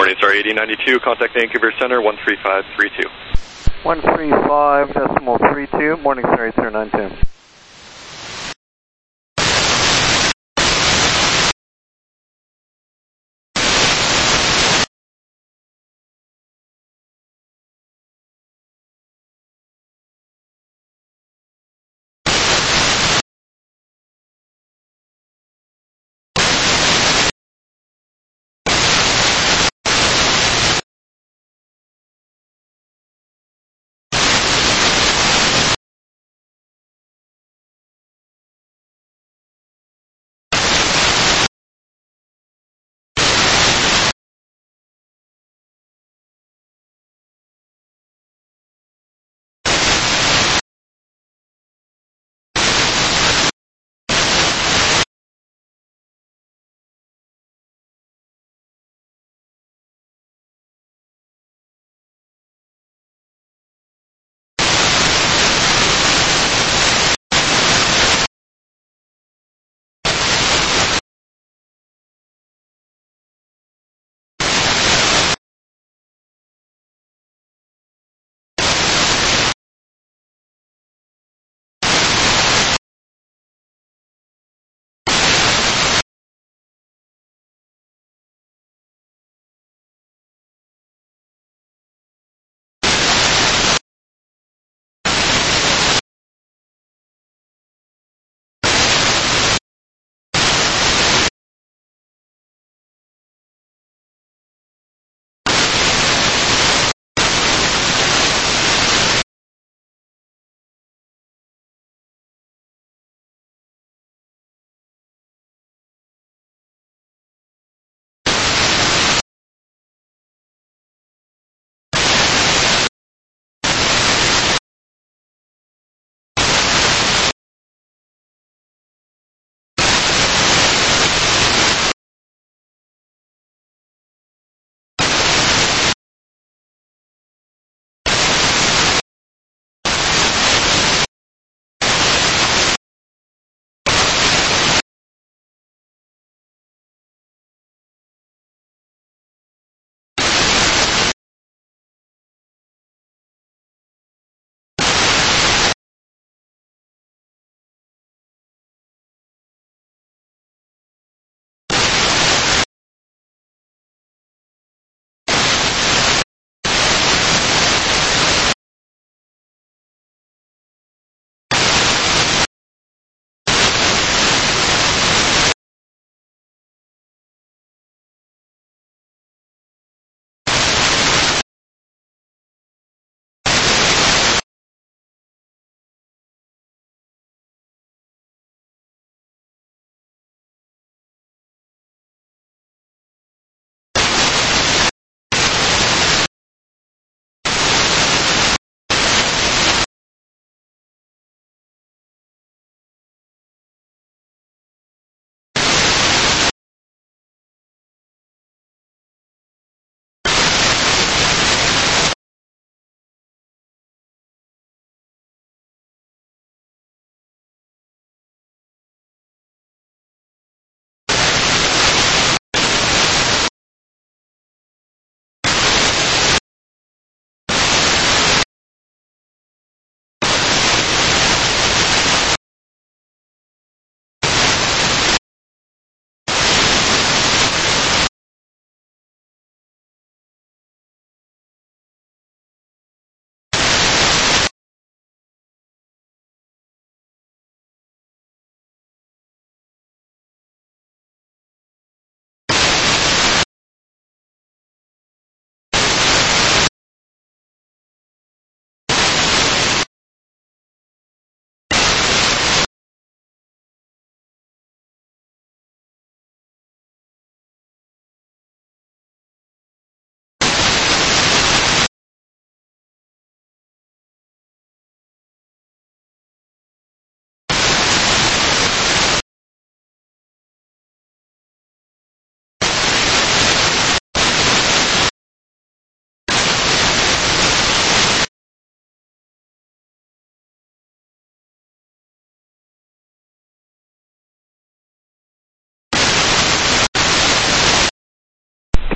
Morning Star 8092, contact Vancouver Center 13532. 135.32, Morning Star 8092.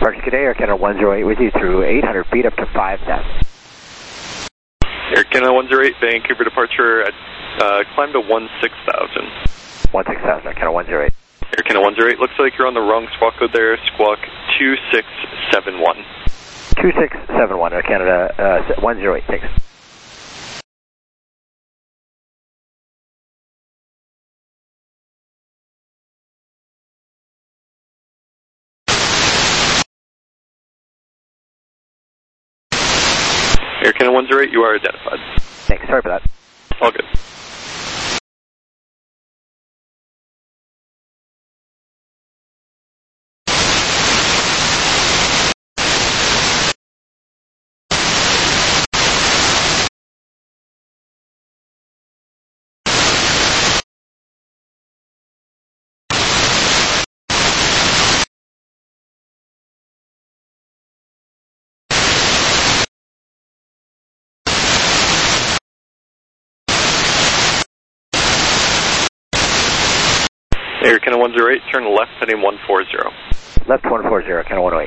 Parks Cadet, Air Canada 108 with you through 800 feet up to 5,000. Air Canada 108, Vancouver departure at climb to 16,000. 16,000, Air Canada 108. Air Canada 108, looks like you're on the wrong squawk code there, squawk 2671. 2671, Air Canada 108, thanks. Air Canada 108, you are identified. Thanks, sorry for that. All good. Air Canada 108, turn left heading 140. Left 140, Air Canada 108.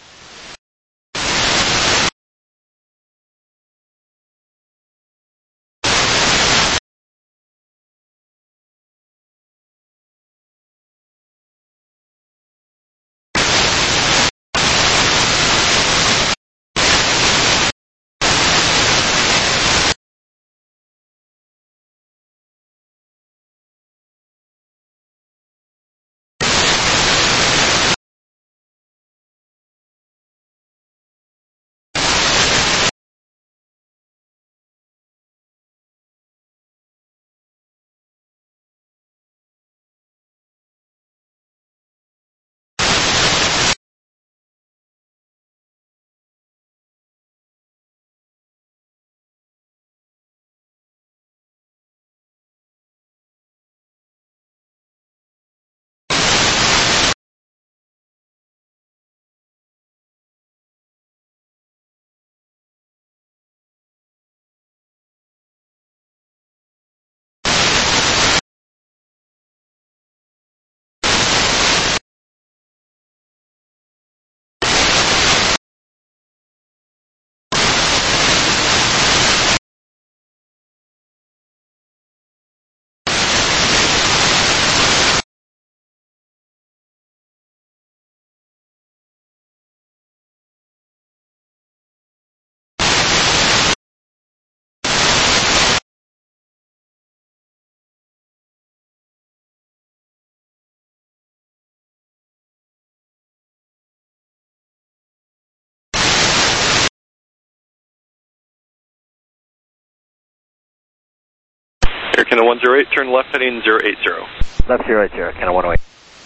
Air Canada 108, turn left heading 080. Left 080, Air Canada 108.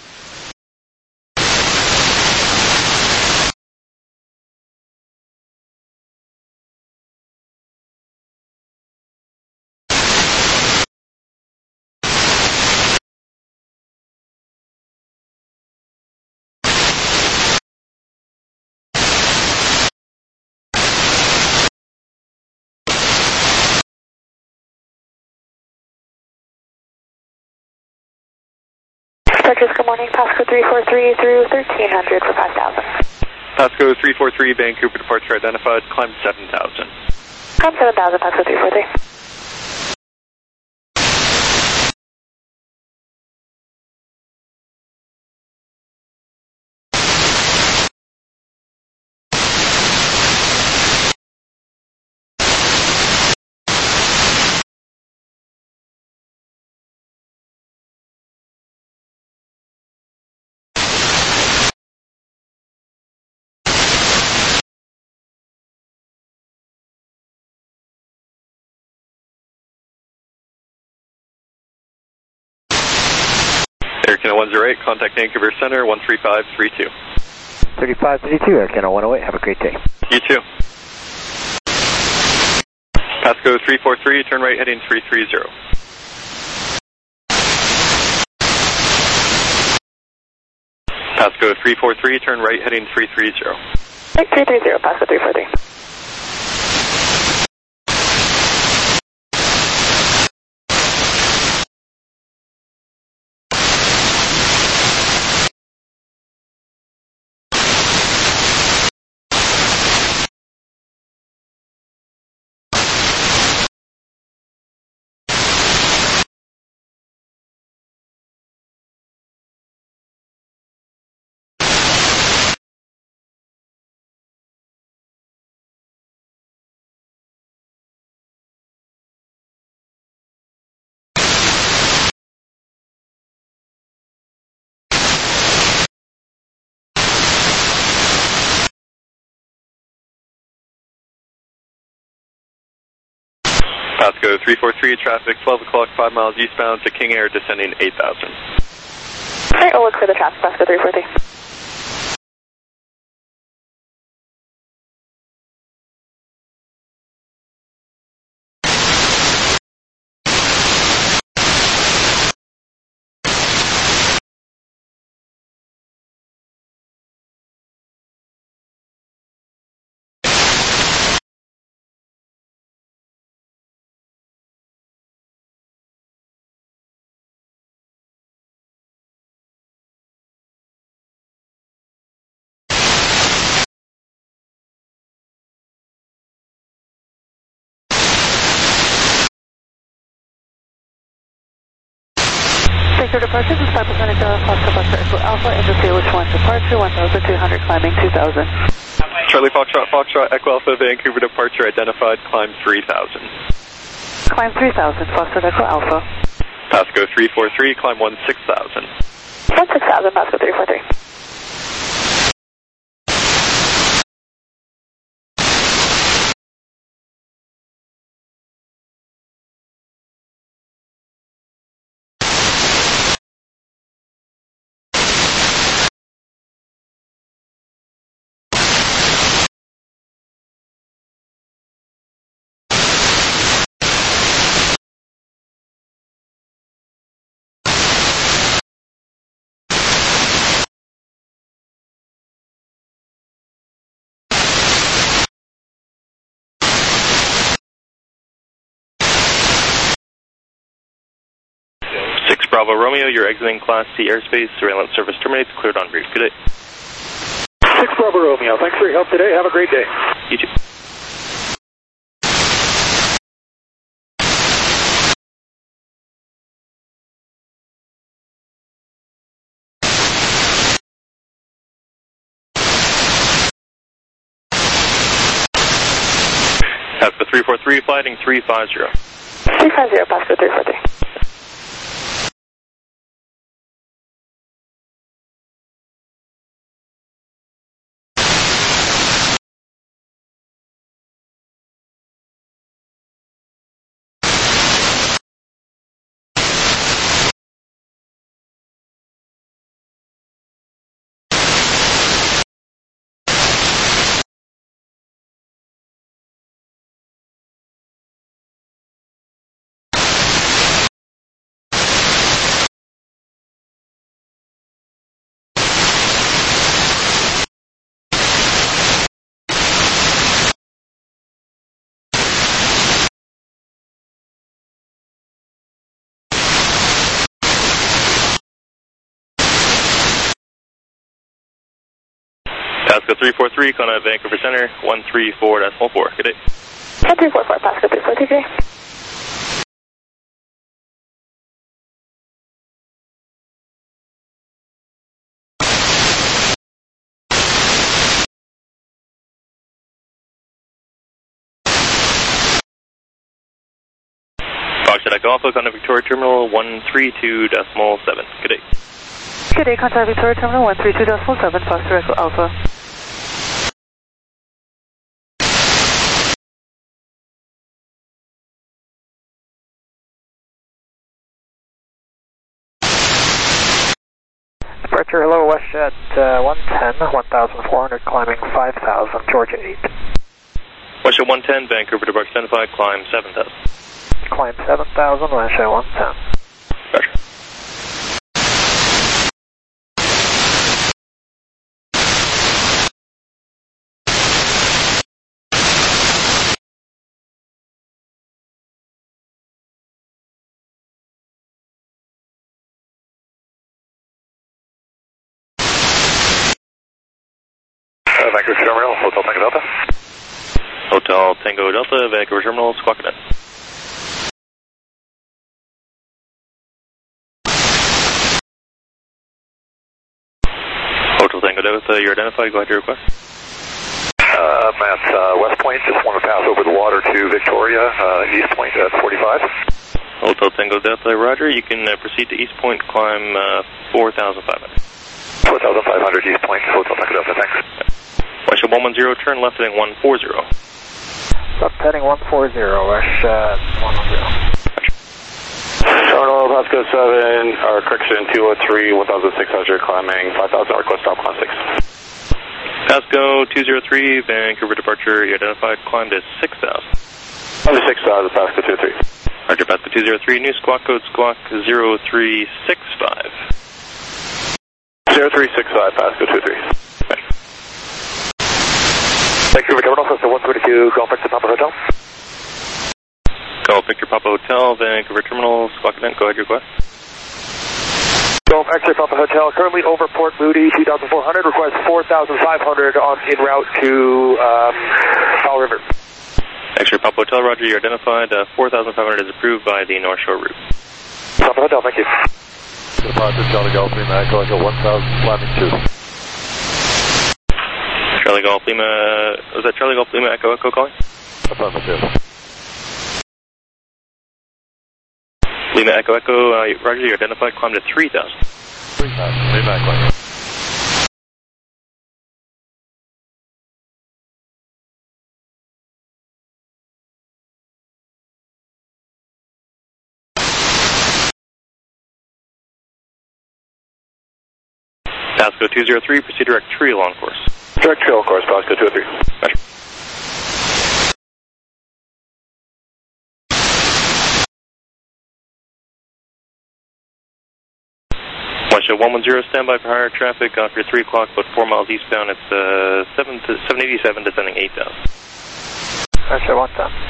Departures, good morning. Pasco 343 through 1300 for 5,000. Pasco 343, Vancouver departure identified, climb 7,000. Climb 7,000, Pasco 343. Air Canada 108, contact Vancouver Center 13532. 3532, Air Canada 108, have a great day. You too. Pasco 343, turn right heading 330. Pasco 343, turn right heading 330. 330, Pasco 343. Pasco 343, traffic 12 o'clock, 5 miles eastbound to King Air, descending 8,000. Alright, we'll look for the traffic, Pasco 343. Sector departure, this is 5% Foxtrot Echo Alpha, into Salish 1 departure, 1,200, climbing 2,000. Charlie Foxtrot, Echo Alpha, Vancouver departure identified, climb 3,000. Climb 3,000, Foxtrot Echo Alpha. Pasco 343, climb 16,000. 16,000, Pasco 343. Bravo Romeo, you're exiting Class C airspace. Surveillance service terminates. Cleared en route. Good day. 6 Bravo Romeo. Thanks for your help today. Have a great day. You too. Pasco 343, flighting 350. 350, Pasco 343. Pasco 343, Kona Vancouver Center, 134.4. Good day. 1344, Pasco 343, good day. Foxtrot Echo Alpha, Kona Victoria Terminal, 132.7. Good day. Good day, contact Victoria Terminal 132.7, Foxtrot Echo Alpha. Departure lower WestJet 110, 1,400, climbing 5,000, Georgia 8. WestJet 110, Vancouver departure identified, climb 7,000. Climb 7,000, WestJet 110. Roger. Vancouver Terminal, Hotel Tango Delta. Hotel Tango Delta, Vancouver Terminal, squawk it in. Hotel Tango Delta, you're identified, go ahead to your request. Matt, West Point, just want to pass over the water to Victoria, East Point at 45. Hotel Tango Delta, roger, you can proceed to East Point, climb 4,500. 4,500 East Point, Hotel Tango Delta, thanks. WestJet 110, turn left heading 140. Up heading 140, West 110. Terminal Pasco 7, or correction 203, 1600, climbing 5000, request stop climb 6. Pasco 203, Vancouver departure, you identified, climbed at 6000. Under 6000, Pasco 23. Roger, Pasco 203, new squawk code squawk 0365. 0365, Pasco 23. Vancouver Terminal, Cessna 132, Golf Victor Papa Hotel. Golf Victor Papa Hotel, Vancouver Terminal, squawk event, go ahead, your request. Golf X-ray Papa Hotel, currently over Port Moody, 2,400, request 4,500 en route to Powell River. X-ray Papa Hotel, roger, you're identified, 4,500 is approved by the North Shore route. Papa Hotel, thank you. Departure Charlie Golf Lima Echo Echo 1000, climbing 2. Charlie Golf Lima, was that Charlie Golf Lima Echo Echo calling? Affirmative. Lima Echo Echo, roger, you're identified, climb to 3,000. 3,000, Lima Echo Echo. Pasco 203, proceed direct trail on course. Direct trail course, Pasco 203. Roger. Watch 110, standby for higher traffic after 3 o'clock, about 4 miles eastbound. It's 787 descending 8,000. Roger, 110.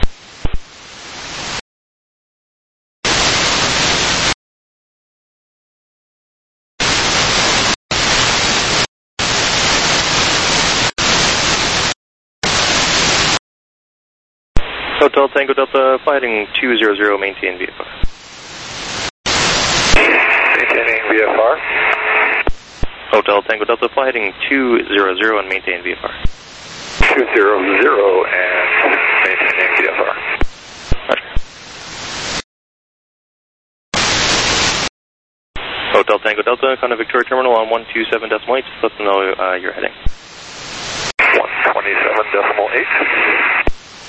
Hotel Tango Delta, flighting 200, maintain VFR. Maintaining VFR. Hotel Tango Delta, flighting 200 and maintain VFR. 200 and maintaining VFR. Roger. Hotel Tango Delta, Conda Victoria Terminal on 127.8, just let them know you're heading. 127.8.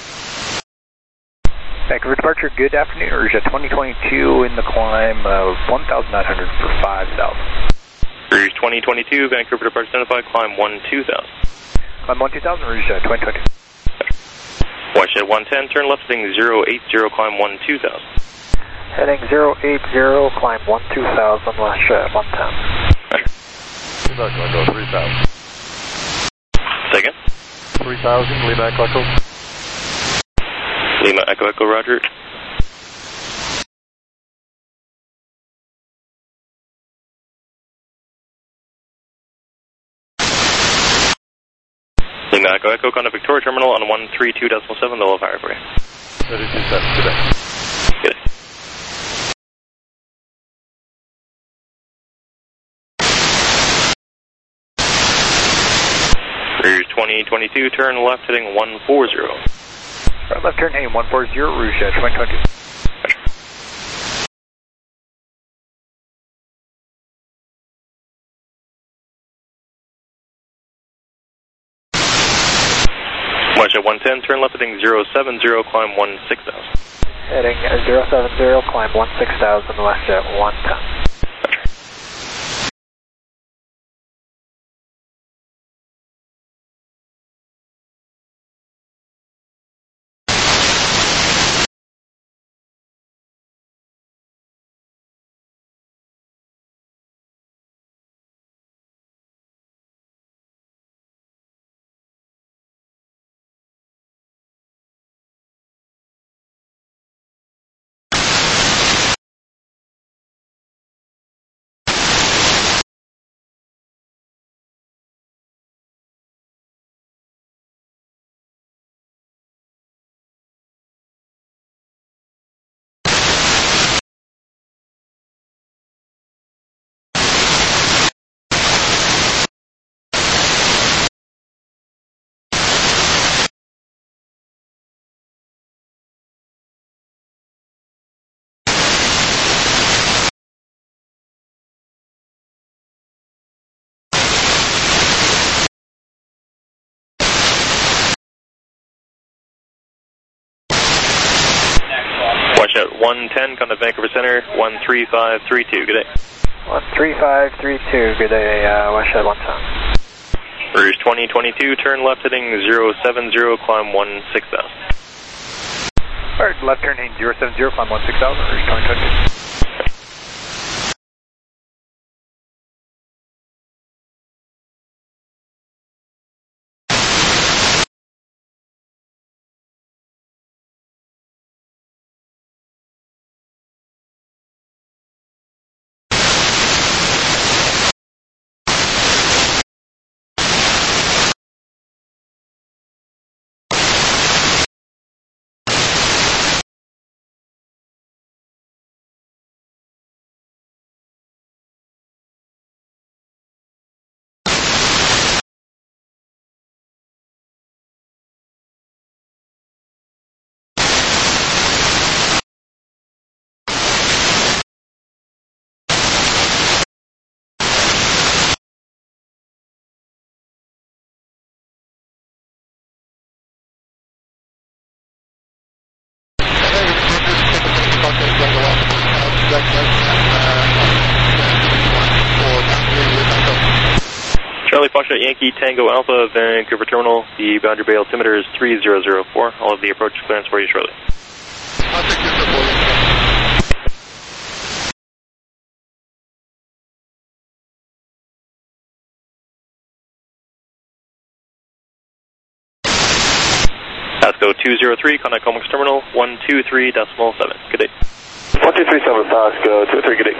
Vancouver departure, good afternoon. Rouge 2022 in the climb of 1,900 for 5,000. Rouge 2022, Vancouver departure identified, climb 12,000. Climb 12,000, Rouge 2022. Watershed 110, turn left heading 080, climb 12,000. Heading 080, climb 12,000, Watershed 110. Lima Echo Echo 3,000. Say again? 3,000, Lima Echo Echo. Lima Echo Echo, roger. Lima Echo Echo, Conda Victoria Terminal on 132.7, they'll fire for you. 32.7 today. Good. Rouge 2022, turn left heading 140. Right left turn heading 140, Rouge 2022. Watershed 110, turn left heading 070, climb 16,000. Heading 070, climb 16,000, Watershed 110. at 110, contact Vancouver Center, 13532, good day. 13532, good day, West Shed 110. Rouge 2022, turn left heading 070, climb 16,000. Alright, left turn heading 070, climb 16,000, Rouge 2022. Charlie Foxtrot Yankee Tango Alpha, Vancouver Terminal. The boundary bay altimeter is 3004. All of the approach clearance for you shortly. Pasco 203, contact Comex Terminal 123.7. Good day. 1237 Pasco 23, good day.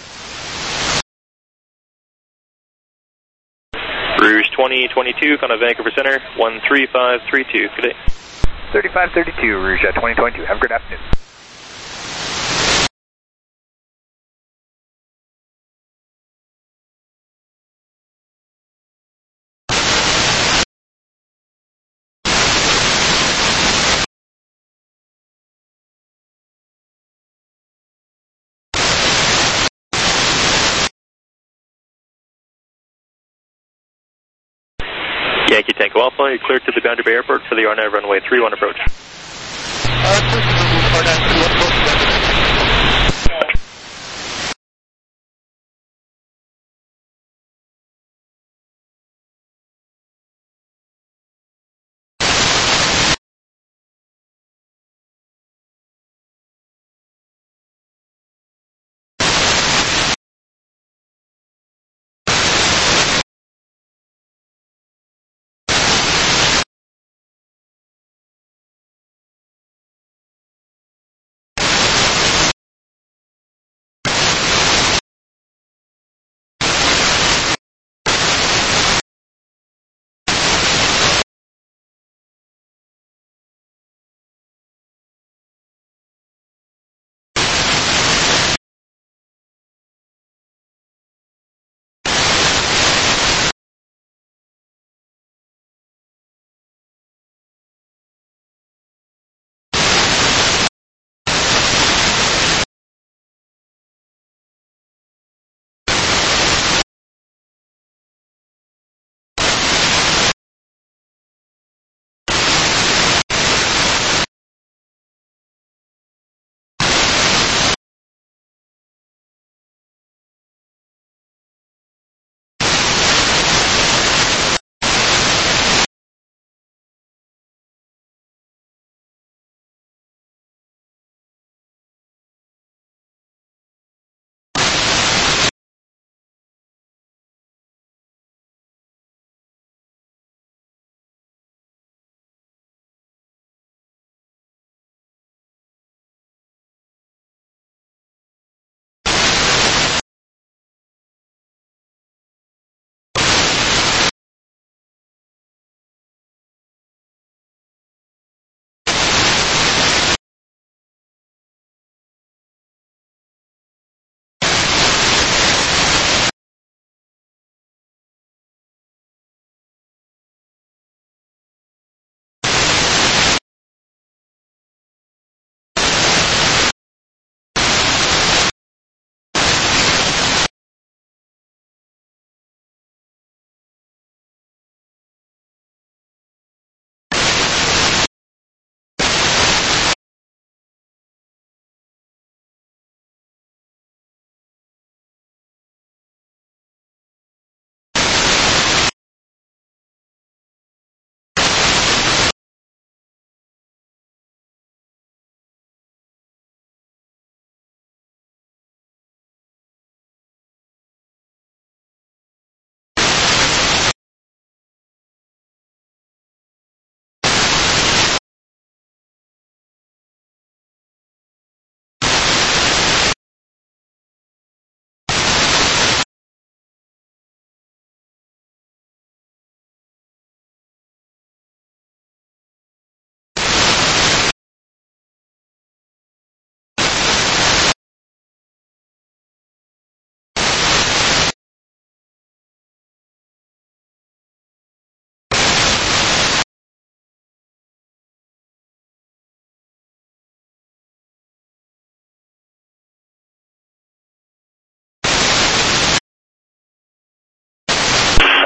Rouge 2022, contact Vancouver Center 13532. Good day. 3532, Rouge 2022. Have a good afternoon. Yankee Tango Alpha, you're cleared to the Boundary Bay Airport for the R9 runway 31 approach.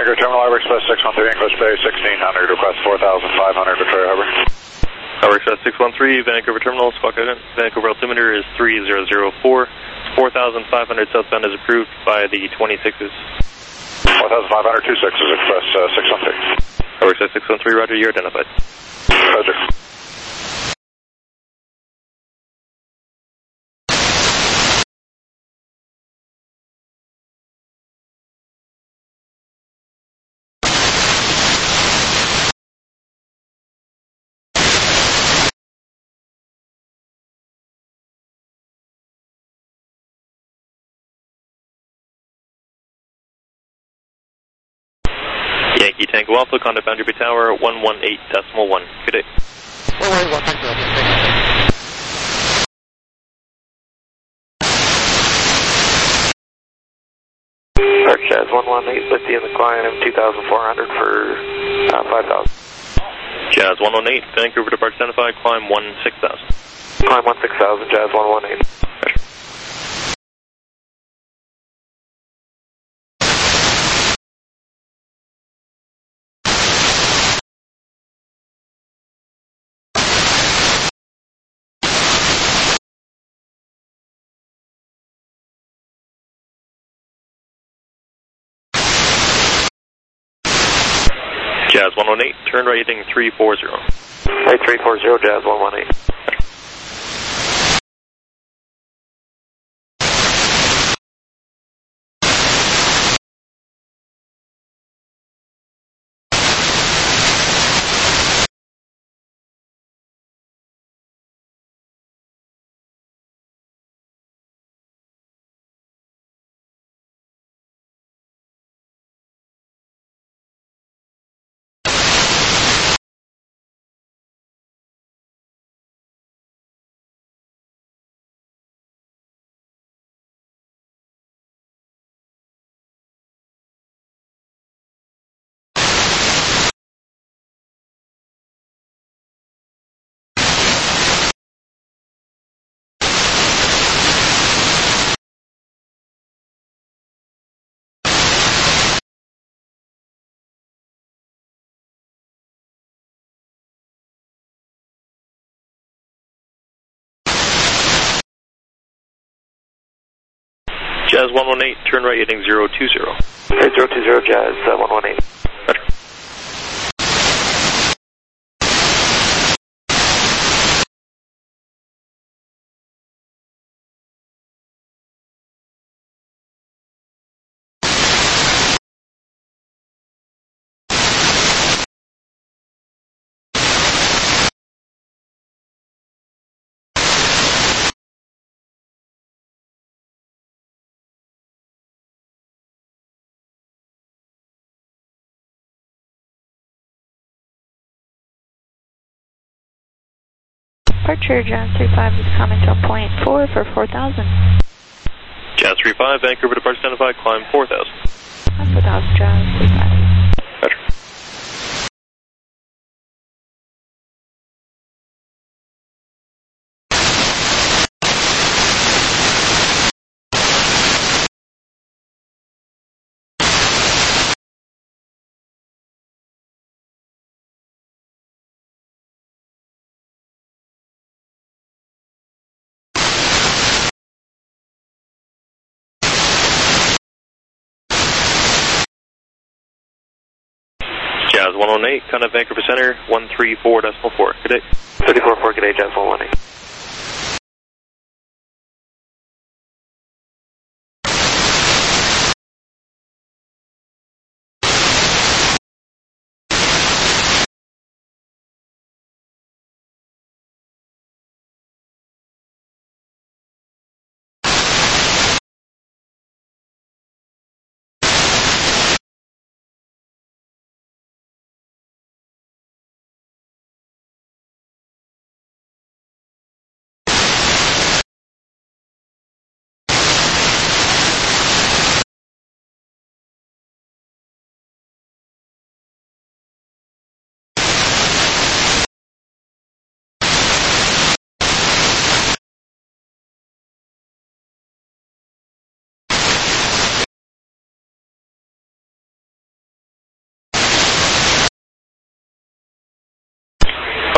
Vancouver Terminal, Harbor Express 613, English Bay 1600, request 4,500, Victoria Harbor. Harbor Express 613, Vancouver Terminal, squawk again. Vancouver altimeter is 3004. 4,500 southbound is approved by the 26s. 4,500, 26 is Express 613. Harbor Express 613, roger, you're identified. Roger. Yankee Tango Alpha, contact boundary bay tower 118.1. Good day. 118.1. Arch Jazz 118, lift in the climb 2,400 for 5,000. Jazz 118, Vancouver departure identified, climb 16,000. Climb 16,000, Jazz 118. Jazz 118, turn right heading 340. Right 340, Jazz 118. Jazz 118, turn right heading 020. Right 020, Jazz 118. Roger. Departure, Jazz 35 is coming to a point 4 for 4,000. Jazz 35, Vancouver departure identified, climb 4,000. 4,000, Jazz 35. Jazz 118, contact Vancouver Center 134.4. Good day. 34.4, good day, Jazz 118.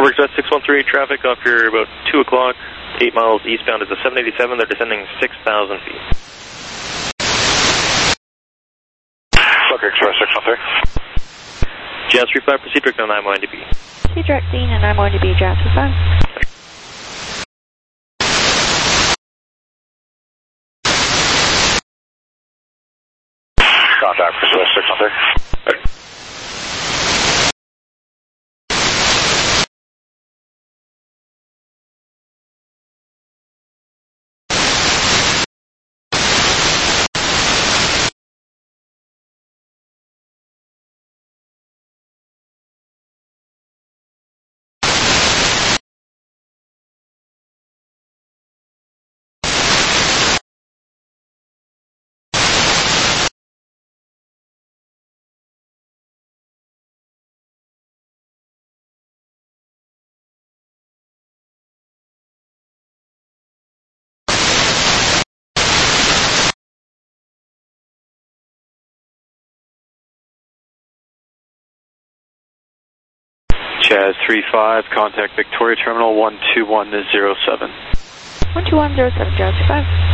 Harper Express 613 traffic off here about 2 o'clock, 8 miles eastbound is a 787. They're descending 6,000 feet. Harper Express 613. Jazz 35, proceed direct on 9-1-DB. Proceed direct Dean and 9-1-DB, Jazz 35. Contact Express 613. Jazz 35, contact Victoria Terminal 12107. 12107, Jazz 35.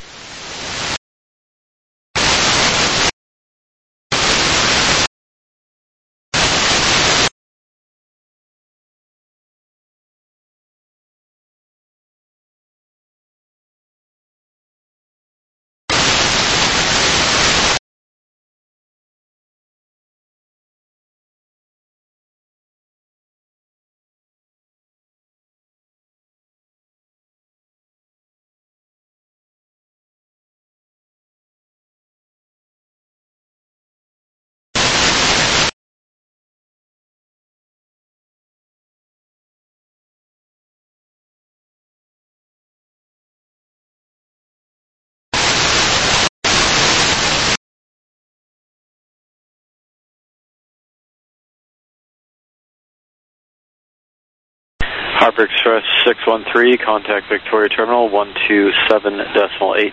Harper Express 613, contact Victoria Terminal 127.8. 278,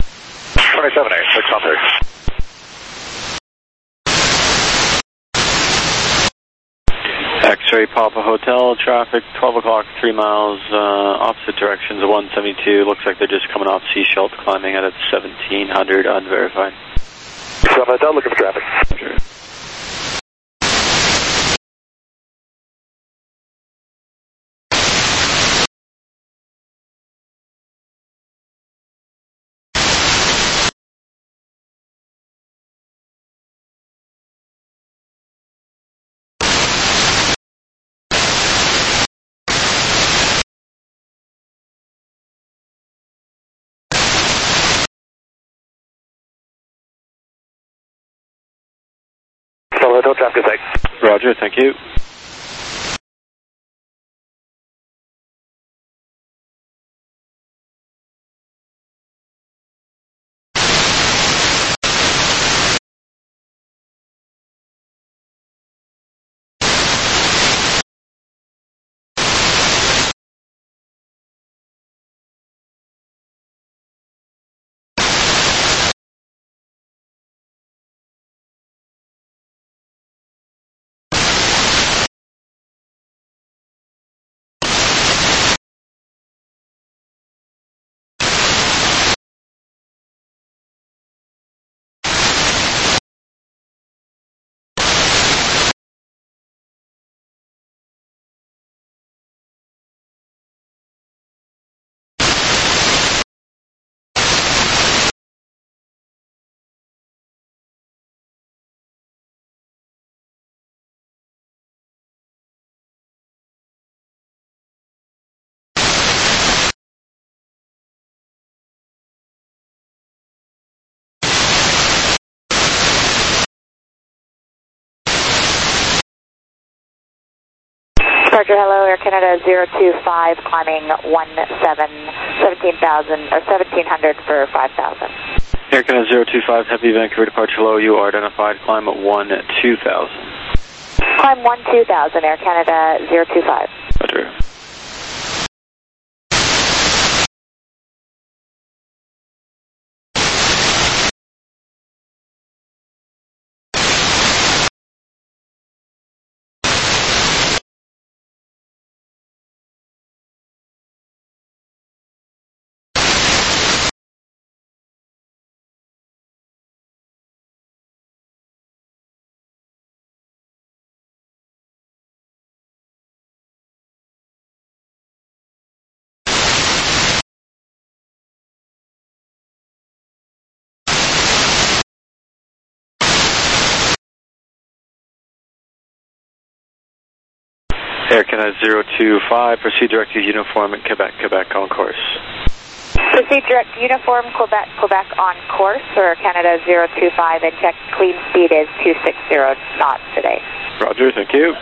613. X-ray Papa Hotel, traffic 12 o'clock, 3 miles, opposite directions of 172. Looks like they're just coming off Seashelt, climbing out at 1700, unverified. Papa Hotel, looking for traffic. Sure. Papa Hotel, traffic is Roger, thank you. Departure, hello, Air Canada 025, climbing 1700 for 5,000. Air Canada 025, Heavy Vancouver departure low, you are identified, climb at 12000. Climb 12000, Air Canada 025. Roger. Air Canada 025, proceed direct to uniform at Quebec, Quebec on course. Proceed direct uniform, Quebec, Quebec on course for Canada 025 and check clean speed is 260 knots today. Roger, thank you.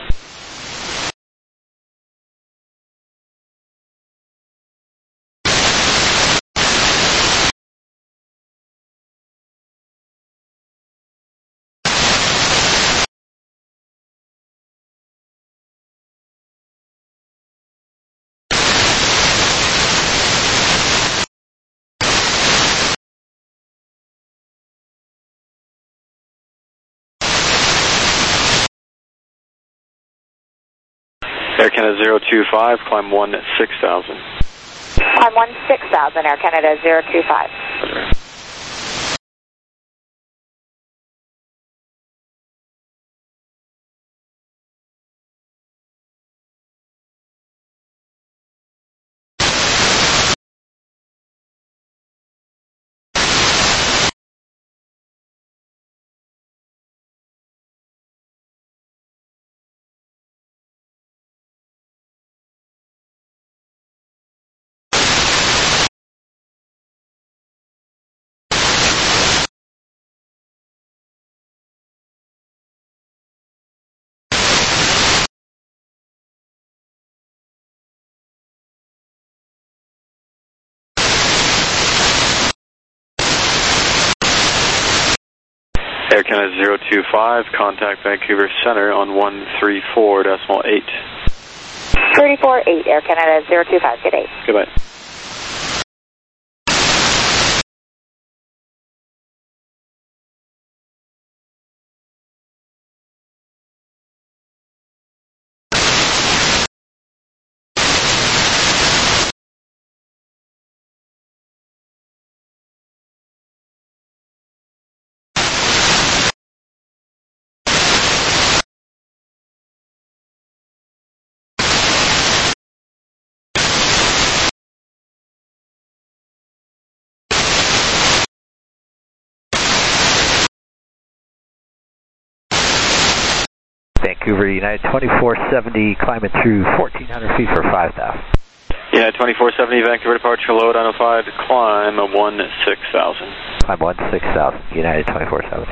Air Canada 025, climb 16,000. Climb 16,000, Air Canada 025. Roger. Air Canada 025, contact Vancouver Center on 134.8. 34.8, Air Canada 025, good day. Goodbye. Vancouver, United 2470, climbing through 1,400 feet for 5,000. United 2470, Vancouver departure, load unidentified, climb 16,000. Climb 16,000, United 2470.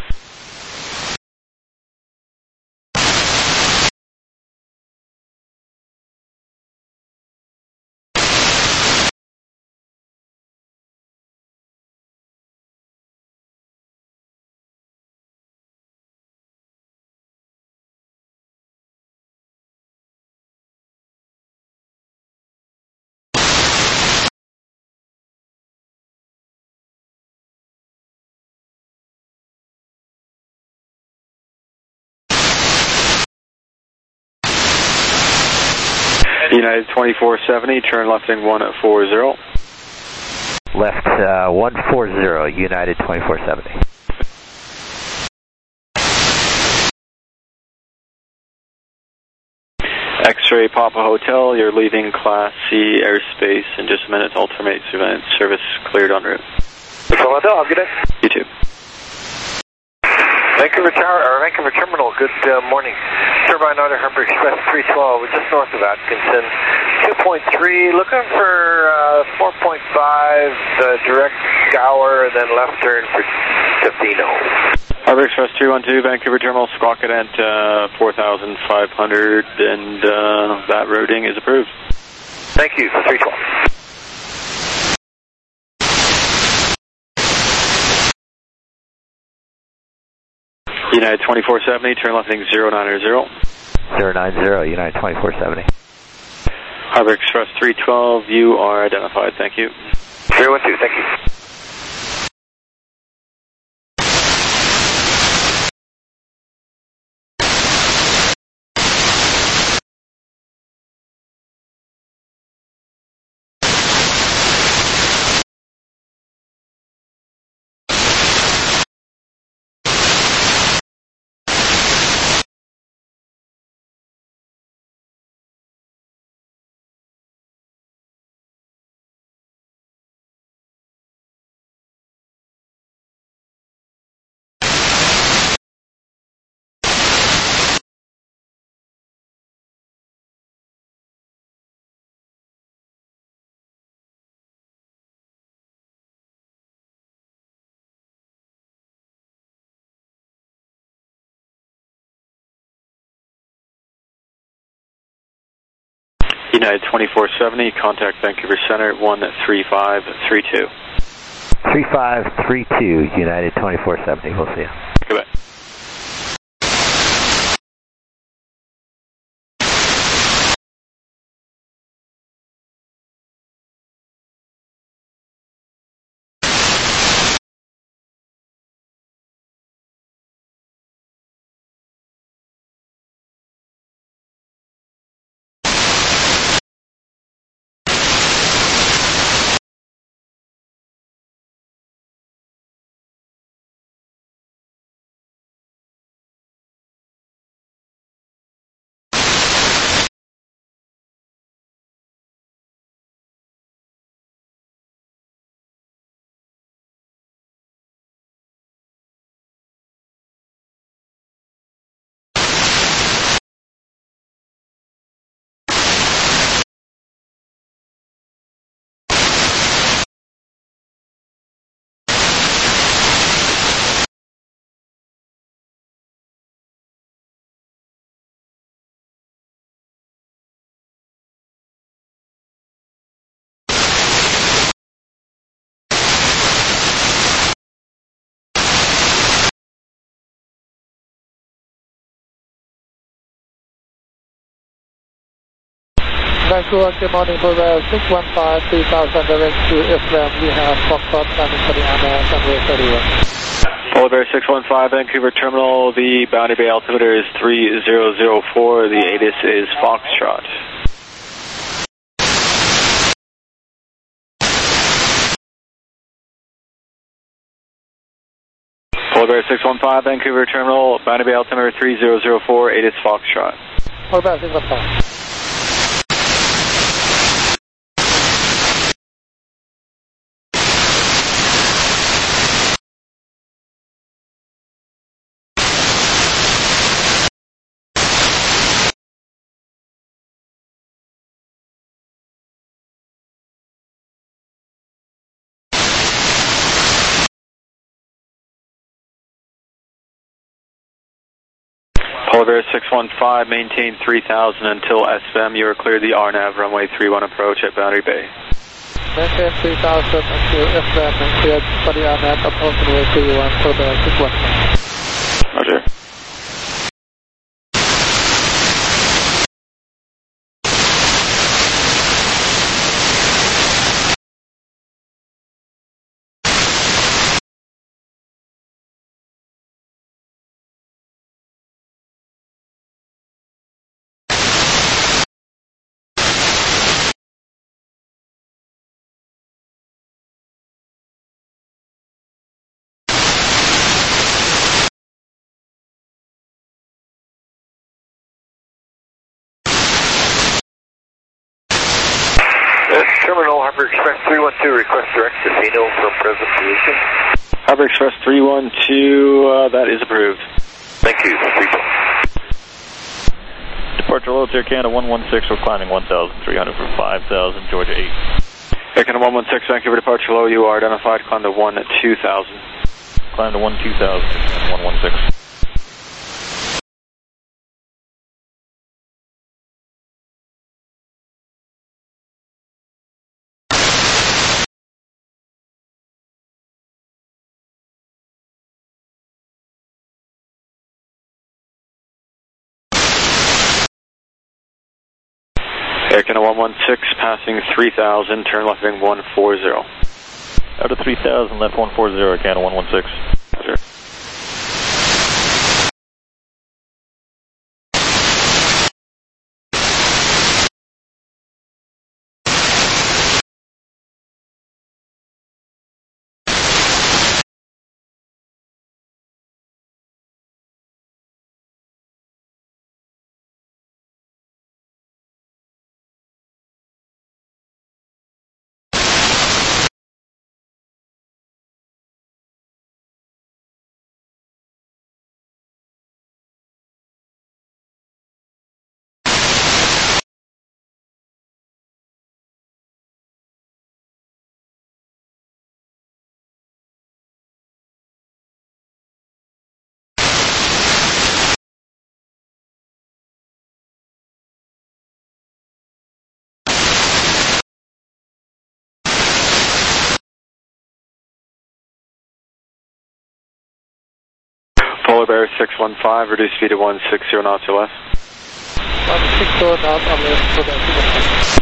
United 2470, turn left in 140. Left 140, United 2470. X-ray Papa Hotel, you're leaving Class C airspace in just a minute. Ultimate surveillance service cleared en route. Papa Hotel, have a good day. You too. Vancouver Tower, or Vancouver Terminal, good morning. Turbine Order Harbor Express 312, we're just north of Atkinson. 2.3, looking for 4.5, direct scour, and then left turn for Tofino. Harbor Express 312, Vancouver Terminal, squawk it at 4,500, and that routing is approved. Thank you, 312. United 2470, turn left heading 090. 090, United 2470. Harbor Express 312, you are identified, thank you. 312, thank you. United 2470, contact Vancouver Center 13532. 3532, United 2470. We'll see you. Goodbye. Vancouver, good morning, Bulldog 615, 3000, direct to FM. We have Foxtrot coming for the Amex runway 31. Polar Bear 615, Vancouver Terminal, the Bounty Bay altimeter is 3004, the ATIS is Foxtrot. Polar Bear 615, Vancouver Terminal, Bounty Bay altimeter 3004, ATIS Foxtrot. Polar Bear 615. Polar Bear 615, maintain 3000 until SFM. You are cleared the RNAV runway 31 approach at Boundary Bay. Maintain 3000 until FM and cleared for the RNAV approach runway 31 for the 615. Roger. Terminal Harbor Express 312, request direct to Casino from present position. Harbor Express 312, that is approved. Thank you. 312. Departure loads Air Canada 116, we're climbing 1,300 for 5,000, Georgia 8. Air Canada 116, Vancouver departure low, you are identified, climb to 12000. Climb to 12000, 116. Air Canada 116, passing 3000, turn left wing 140. Out of 3000, left 140, Air Canada 116. Roger. Polar Bear 615, reduce speed to 160 knots or less. 160 knots or less, Quebec 615.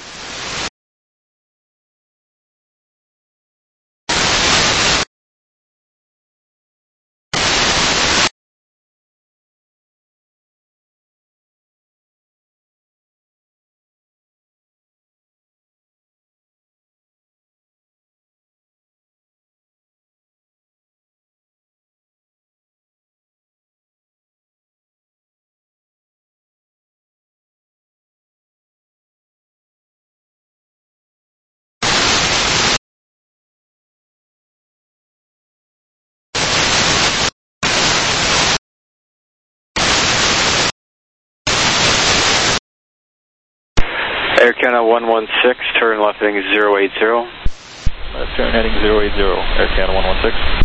Air Canada 116, turn left heading 080. Turn heading 080, Air Canada 116.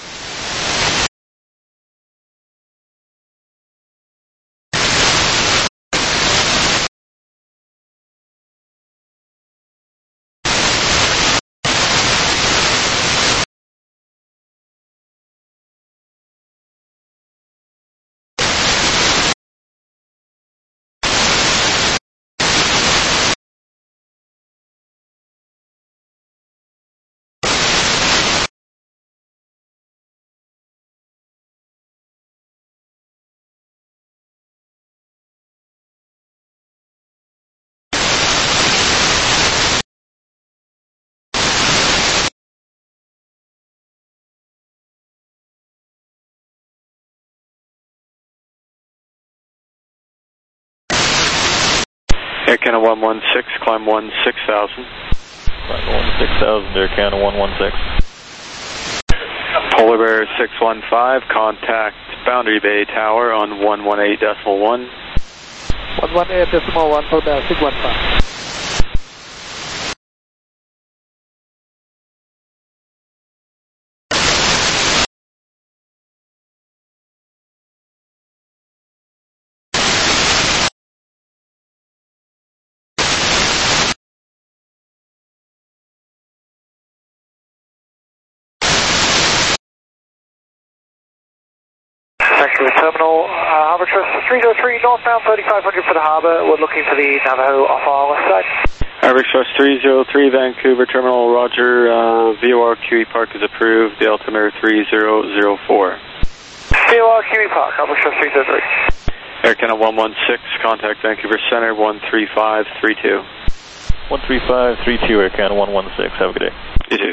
Air Canada 116, climb 16,000. Climb 16,000, Air Canada 116. Polar Bear 615, contact Boundary Bay Tower on 118.1. 118.1, Polar Bear 615. Vancouver Terminal, Harbour Trust 303 northbound 3500 for the harbour. We're looking for the Navajo off our left side. Harbour Trust 303, Vancouver Terminal, Roger. VOR QE Park is approved, the altimeter 3004. VOR QE Park, Harbour Trust 303. Air Canada 116, contact Vancouver Center 13532. 13532, Air Canada 116, have a good day. You too.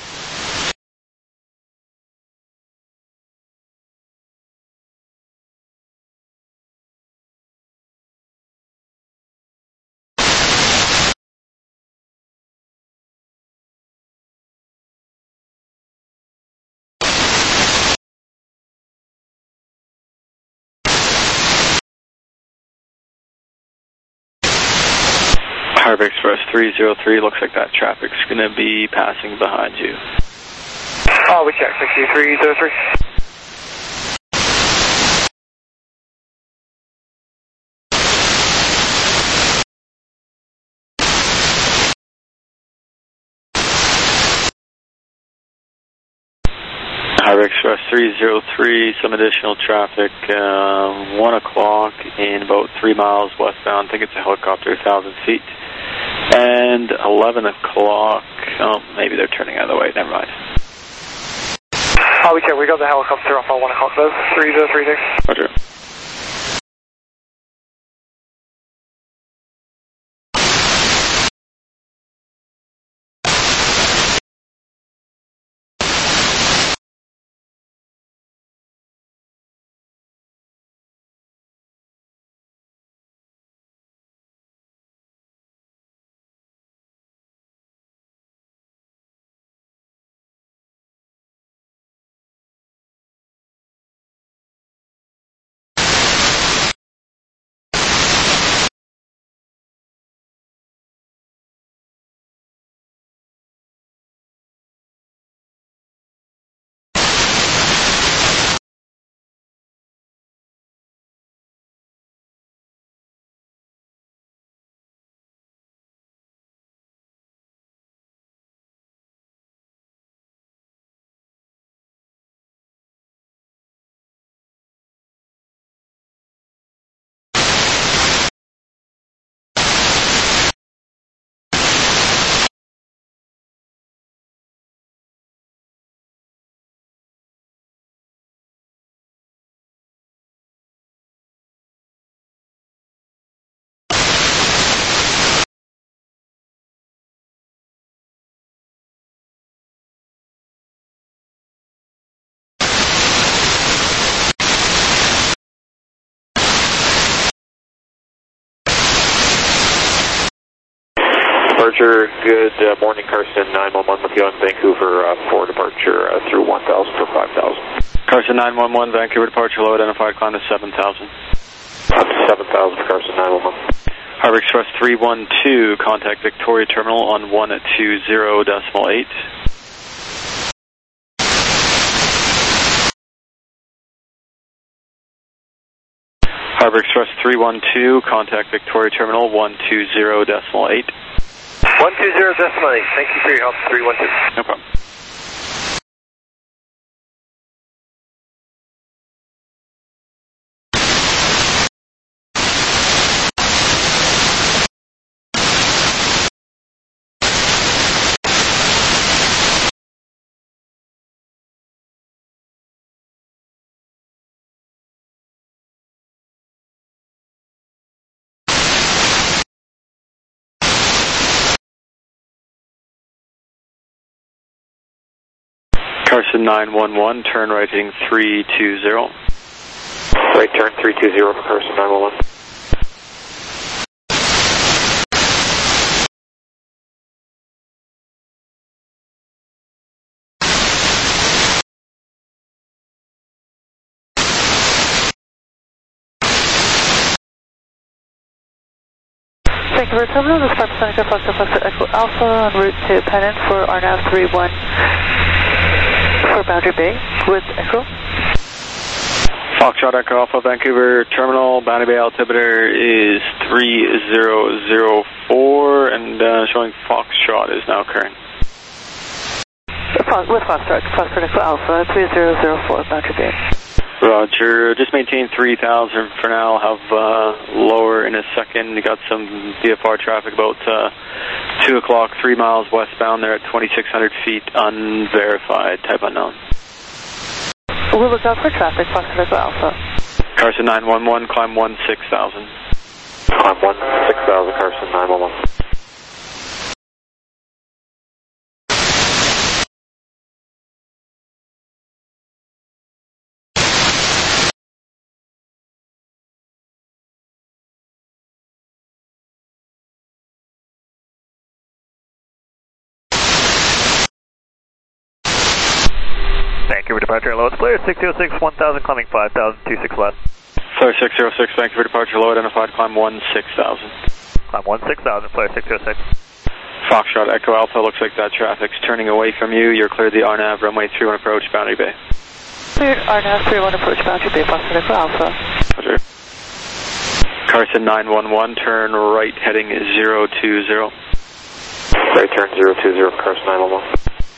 Harbour Express 303, looks like that traffic's going to be passing behind you. Oh, we checked, thank you, 303. Harbour Express 303, some additional traffic, 1 o'clock in about 3 miles westbound. I think it's a helicopter, 1,000 feet. And 11 o'clock, oh, maybe they're turning out of the way, never mind. Oh, we checked, we got the helicopter off our 1 o'clock though, 3036. Roger. departure. Good morning, Carson 911 with you on Vancouver for departure through 1,000 for 5,000. Carson 911, Vancouver departure, low identified, climb to 7,000. 7,000 for Carson 911. Harbor Express 312, contact Victoria Terminal on 120.8. Harbor Express 312, contact Victoria Terminal 120.8. 120.8. Thank you for your help, 312. No problem. Carson 911, turn right heading 320. Right turn 320 for Carson 911. Vancouver Terminal, this is Seneca Foxtrot Foxtrot Echo Alpha en route to Penn for RNAV 31 for Boundary Bay with Echo. Foxtrot Echo Alpha, Vancouver Terminal, Boundary Bay altimeter is 3004 and showing Foxtrot is now current. With Foxtrot Echo Alpha 3004 Boundary Bay. Roger, just maintain 3,000 for now, have lower in a second. You got some VFR traffic about 2 o'clock, 3 miles westbound there at 2,600 feet, unverified, type unknown. We'll look out for traffic, Foxtrot Echo Alpha. Carson 911, climb 16,000. Climb 16,000, Carson 911. Vancouver departure, lowest flare 606, 1,000, climbing 5,000, 26 left. Flare 606, Vancouver departure, low identified, climb 16,000. Climb 16,000, flare 606. Foxtrot Echo Alpha, looks like that traffic's turning away from you. You're cleared the RNAV, runway 31 approach, Boundary Bay. Cleared RNAV 31 approach, Boundary Bay, Foxtrot Echo Alpha. Roger. Carson 911, turn right heading 020. Right turn 020 for Carson 911.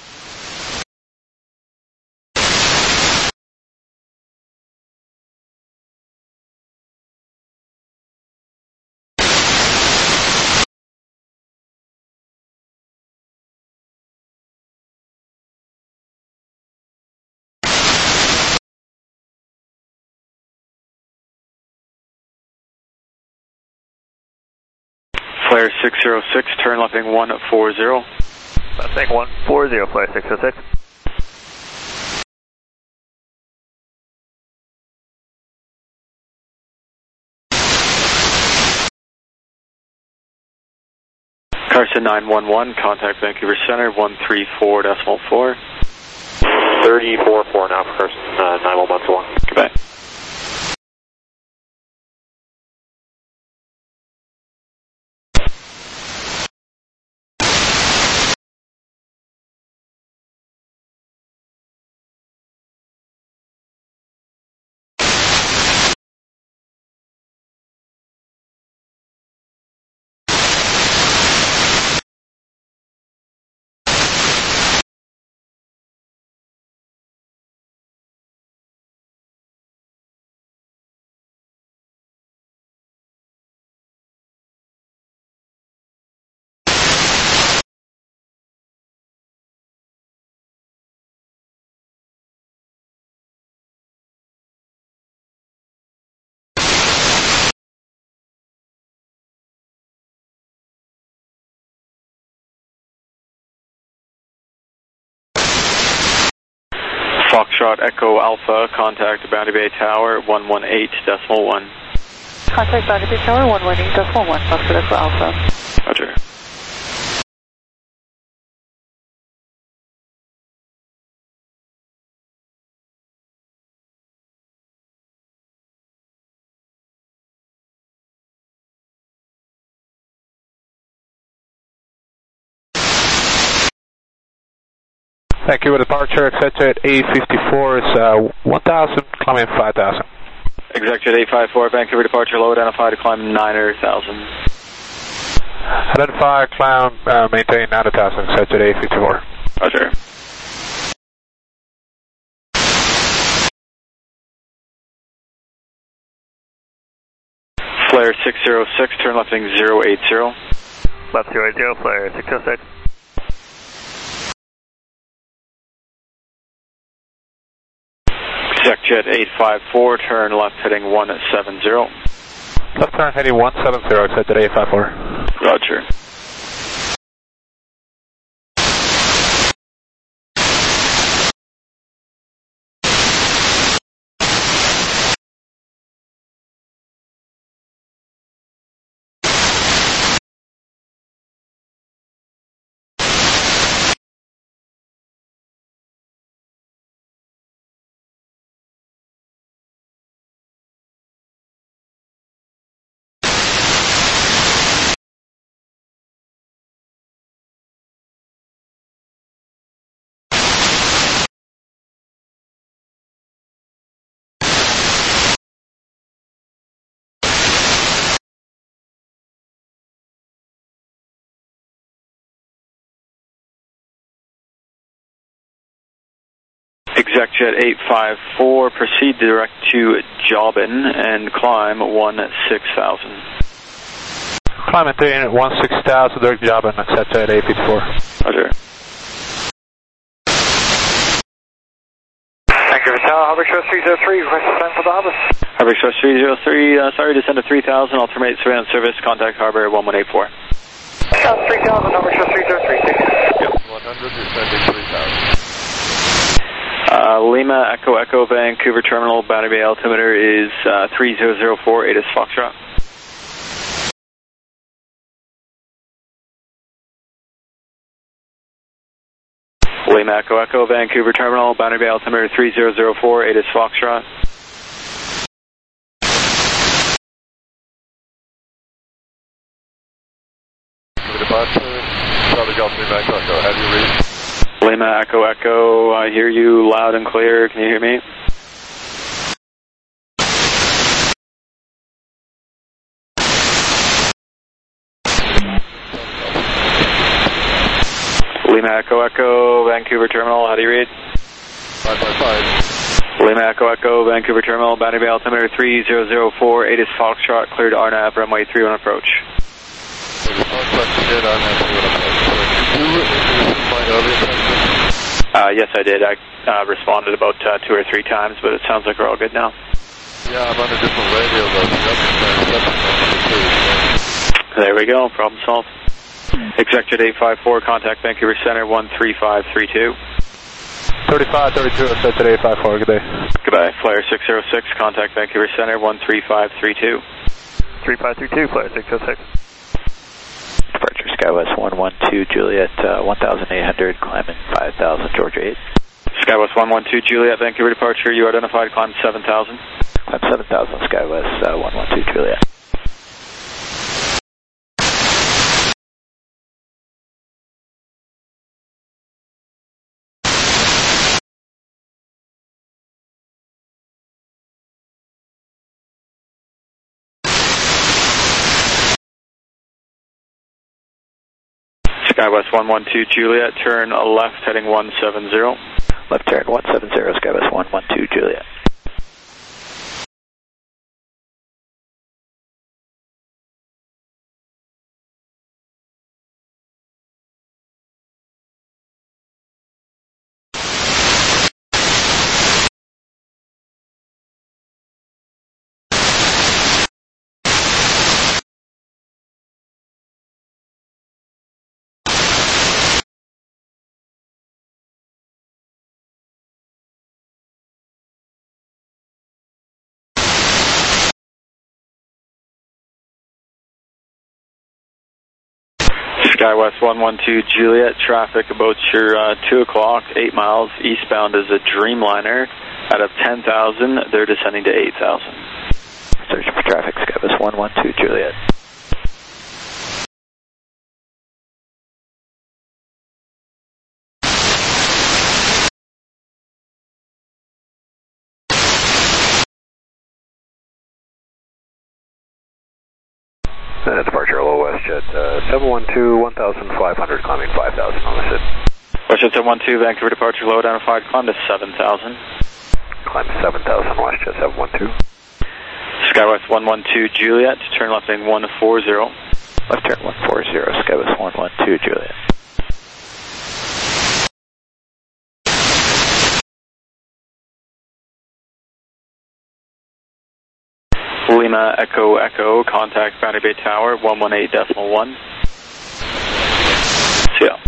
Flare 606, turn left heading 140. Left heading 140, flare 606. Carson 911, contact Vancouver Center 134.4. 34.4 now for Carson 911. Goodbye. Foxtrot Echo Alpha, contact Boundary Bay Tower 118.1. Contact Boundary Bay Tower 118.1, Foxtrot Echo Alpha. Roger. Vancouver departure, executive A54 is 1,000, climbing 5,000. Executive 854, Vancouver departure, low identify to climb 9,000. Identify, climb, maintain 9,000, executive A54. Roger. Flare 606, turn left heading 080. Left 080, flare 606. ExecJet 854, turn left heading 170. Left turn heading 170, executive 854. Roger. ExecJet 854, proceed direct to Jobin and climb 16,000. Climb maintain 16,000, direct Jobin, executive 854. Roger. Thank you, Hotel. Harbor Express 303, request to send for the harbor. Harbor Express 303, sorry, descend to 3,000, alternate surveillance service, contact Harbor 1184. 3,000, Harbor Express 303, thank you. Yep, 100, descending 3,000. Lima, Echo, Echo, Vancouver Terminal, Boundary Bay altimeter is 3004, 8 is Foxtrot. Lima, Echo, Echo, Vancouver Terminal, Boundary Bay altimeter 3004, 8 is Foxtrot. Departure, Charlie Golf 3 Echo, Echo, how do you read? Lima, Echo, Echo, I hear you loud and clear. Can you hear me? Lima, Echo, Echo, Vancouver Terminal, how do you read? 555. Lima, Echo, Echo, Vancouver Terminal, Boundary Bay altimeter 3004, 8 is Foxtrot, cleared RNAV, runway 31 approach. Yes, I did. I responded about 2 or 3 times, but it sounds like we're all good now. Yeah, I'm on a different radio though. There we go. Problem solved. ExecJet 854, contact Vancouver Center 13532. 3532, executive 854, good day. Goodbye. Flare 606, contact Vancouver Center 13532. 3532, flare 606. Departure Skywest 112 Juliet, 1,800, climbing 5,000, Georgia 8. Skywest 112 Juliet, Vancouver departure, you identified, climb 7,000. Climb 7,000, Skywest 112 Juliet. Skywest 112 Juliet, turn left heading 170. Left turn 170, Skywest 112 Juliet. Skywest 112 Juliet, traffic about your 2 o'clock, 8 miles eastbound is a Dreamliner. Out of 10,000, they're descending to 8,000. Search for traffic, Skywest 112 Juliet. Departure hello WestJet 712, 1,500, climbing 5,000 on the SID. WestJet 712, Vancouver departure low identified, climb to 7,000. Climb 7,000, WestJet 712. Skywest 112 Juliet, turn left heading 140. Left turn 140, Skywest 112 Juliet. Lima Echo Echo, contact Boundary Bay Tower 118.1. See ya.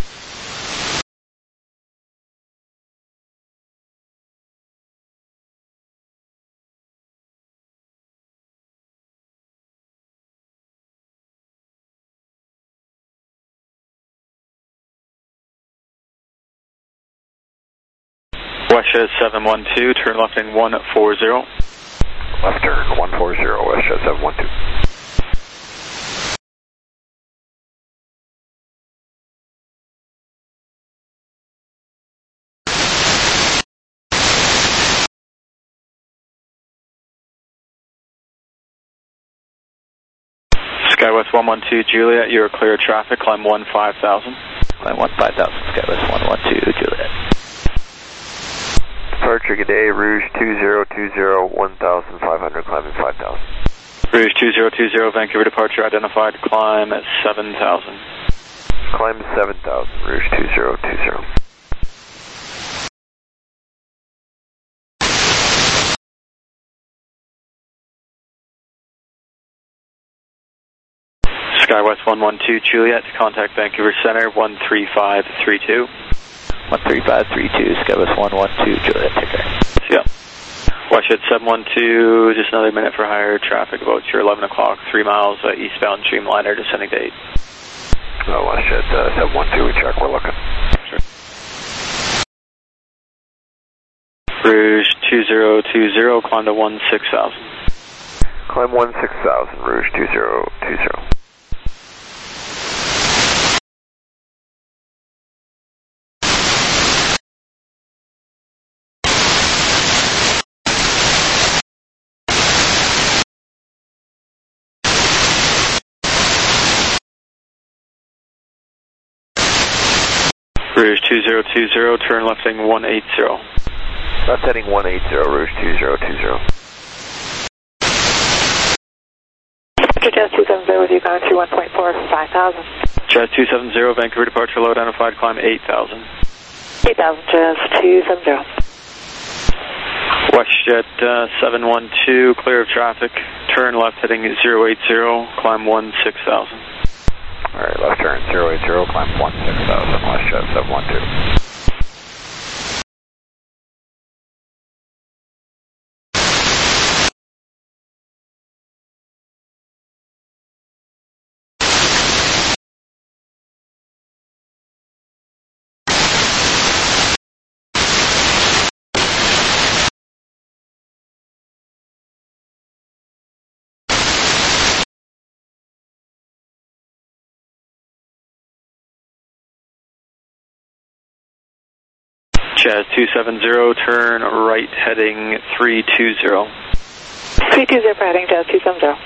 WestJet 712, turn left heading 140. Left turn 140, WestJet 712. Skywest 112 Juliet, you're clear of traffic, climb 15,000. Climb 15,000, Skywest 112 Juliet. Departure, good day, Rouge 2020, 1,500, climbing 5,000. Rouge 2020, Vancouver departure identified, climb at 7,000. Climb 7,000, Rouge 2020. Skywest 112 Juliet, contact Vancouver Center 13532. 13532, Skywest 112 Juliet, take care. See ya. WestJet 712, just another minute for higher traffic about your 11 o'clock, 3 miles eastbound Dreamliner descending to 8. WestJet 712, we check, we're looking. Sure. Rouge 2020, climb to 16,000. Climb 16,000, Rouge 2020. Rouge 2020, turn left heading 180. Left heading 180, Rouge 2020. Jazz 270 with you going through 1.4 for 5,000. Jazz 270, Vancouver departure low identified, climb 8,000. 8,000, Jazz 270. WestJet 712, clear of traffic, turn left heading 080, climb 16,000. Alright, left turn 080, climb 16,000, WestJet 712. Jazz 270, turn right heading 320. 320 for heading Jazz 270.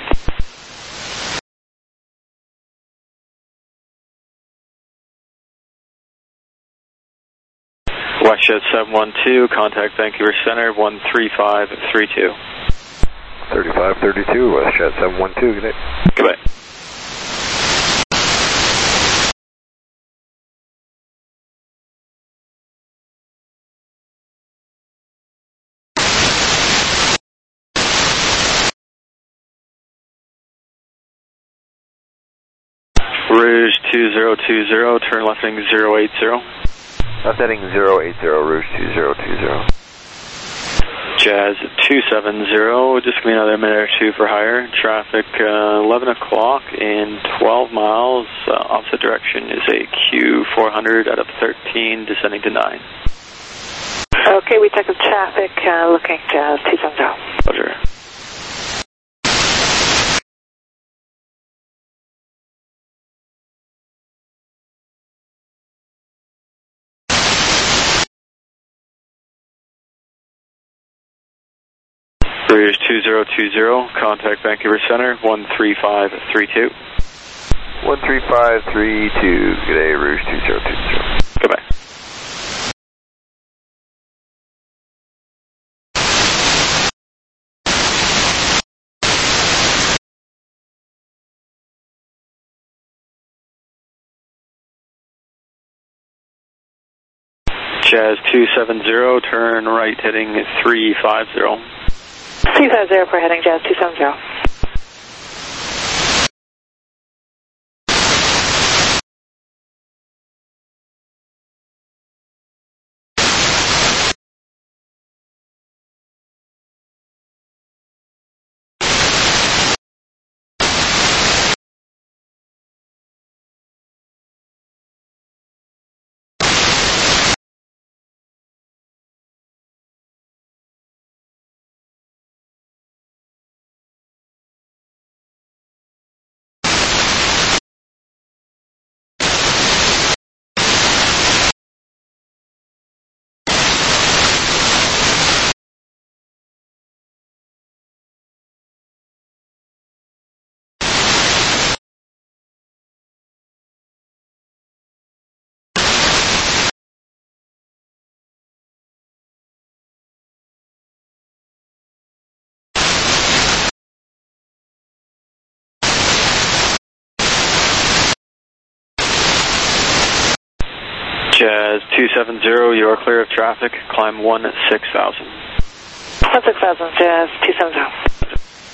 WestJet 712, contact Vancouver Center 13532. 3532, WestJet 712, good day. Goodbye. Rouge 2020, turn left heading 080. Left heading 080, Rouge 2020. Jazz 270, just give me another minute or two for higher. Traffic 11 o'clock in 12 miles, opposite direction is a Q400 out of 13, descending to 9. Okay, we check the traffic, looking Jazz 270. Roger. Rouge 2020, contact Vancouver Center 13532. 13532, good day, Rouge 2020. Goodbye. Jazz 270, turn right heading 350. 350 for heading Jazz 270. Jazz 270, you are clear of traffic. Climb 16,000. 16,000, Jazz 270.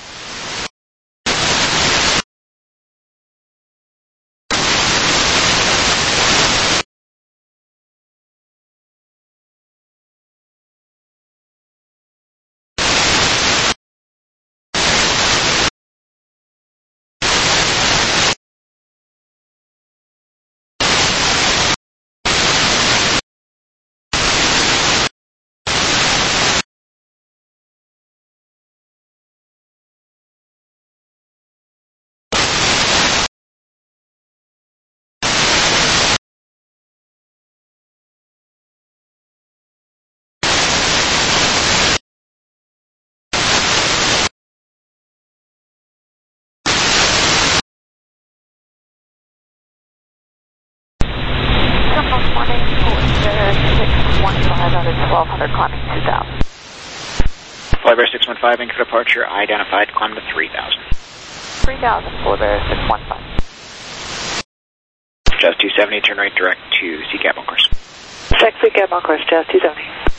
Out at 1200, climbing 2000. Flybear 615, anchor departure, identified, climb to 3000. 3000, Flybear 615. Jazz 270, turn right direct to CCAB on course. Check CCAB on course, Jazz 270.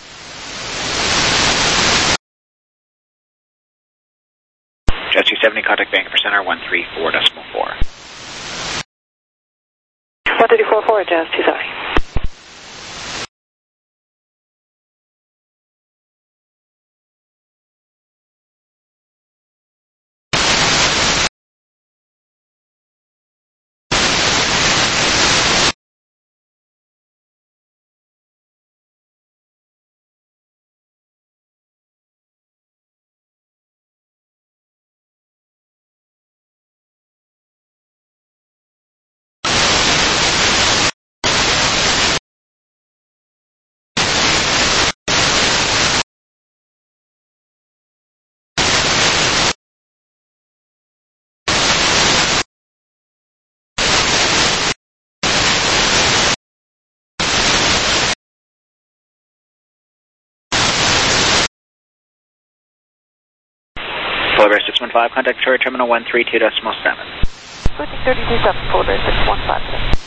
Jazz 270, contact Vancouver Center, 134.4. 134.4, Jazz 270. Flybear 615, contact Victoria Terminal 132.7. Switching 327, Flybear 615.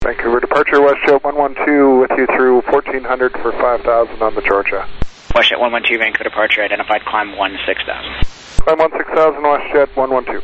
Vancouver departure, WestJet 112 with you through 1400 for 5,000 on the Georgia. WestJet 112, Vancouver departure, identified climb 16,000. Climb 16,000, WestJet 112.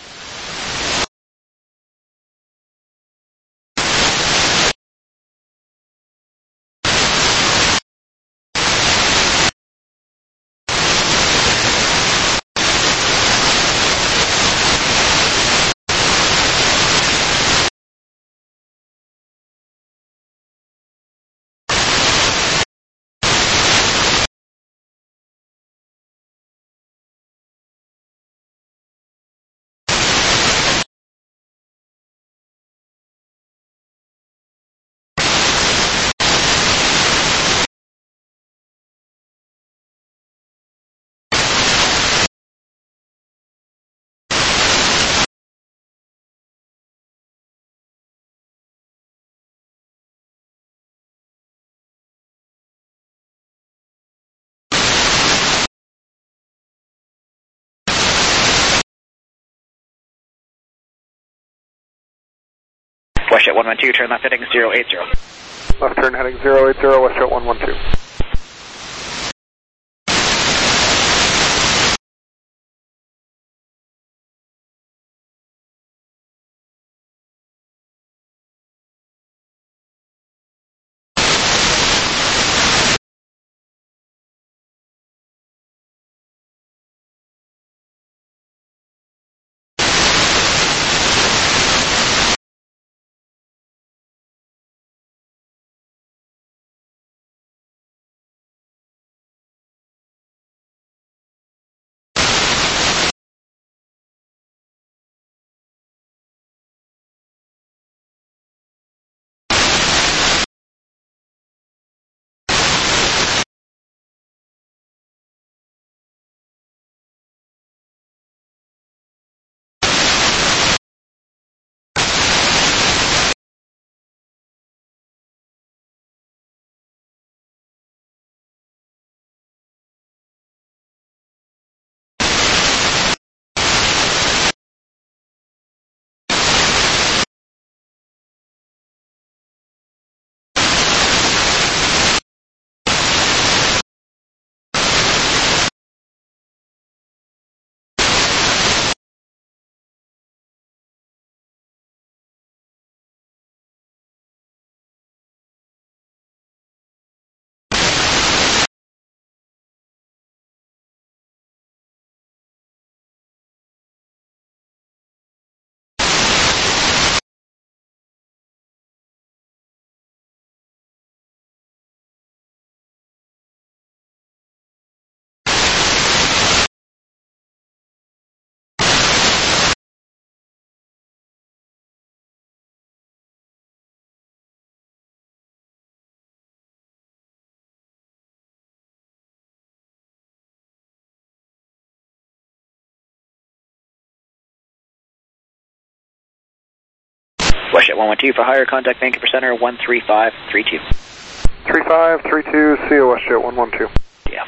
WestJet 112, turn left heading 080. Left turn heading 080, WestJet 112. WestJet 112 for higher, contact Vancouver Center 13532. 3532, see you, WestJet 112. Yeah.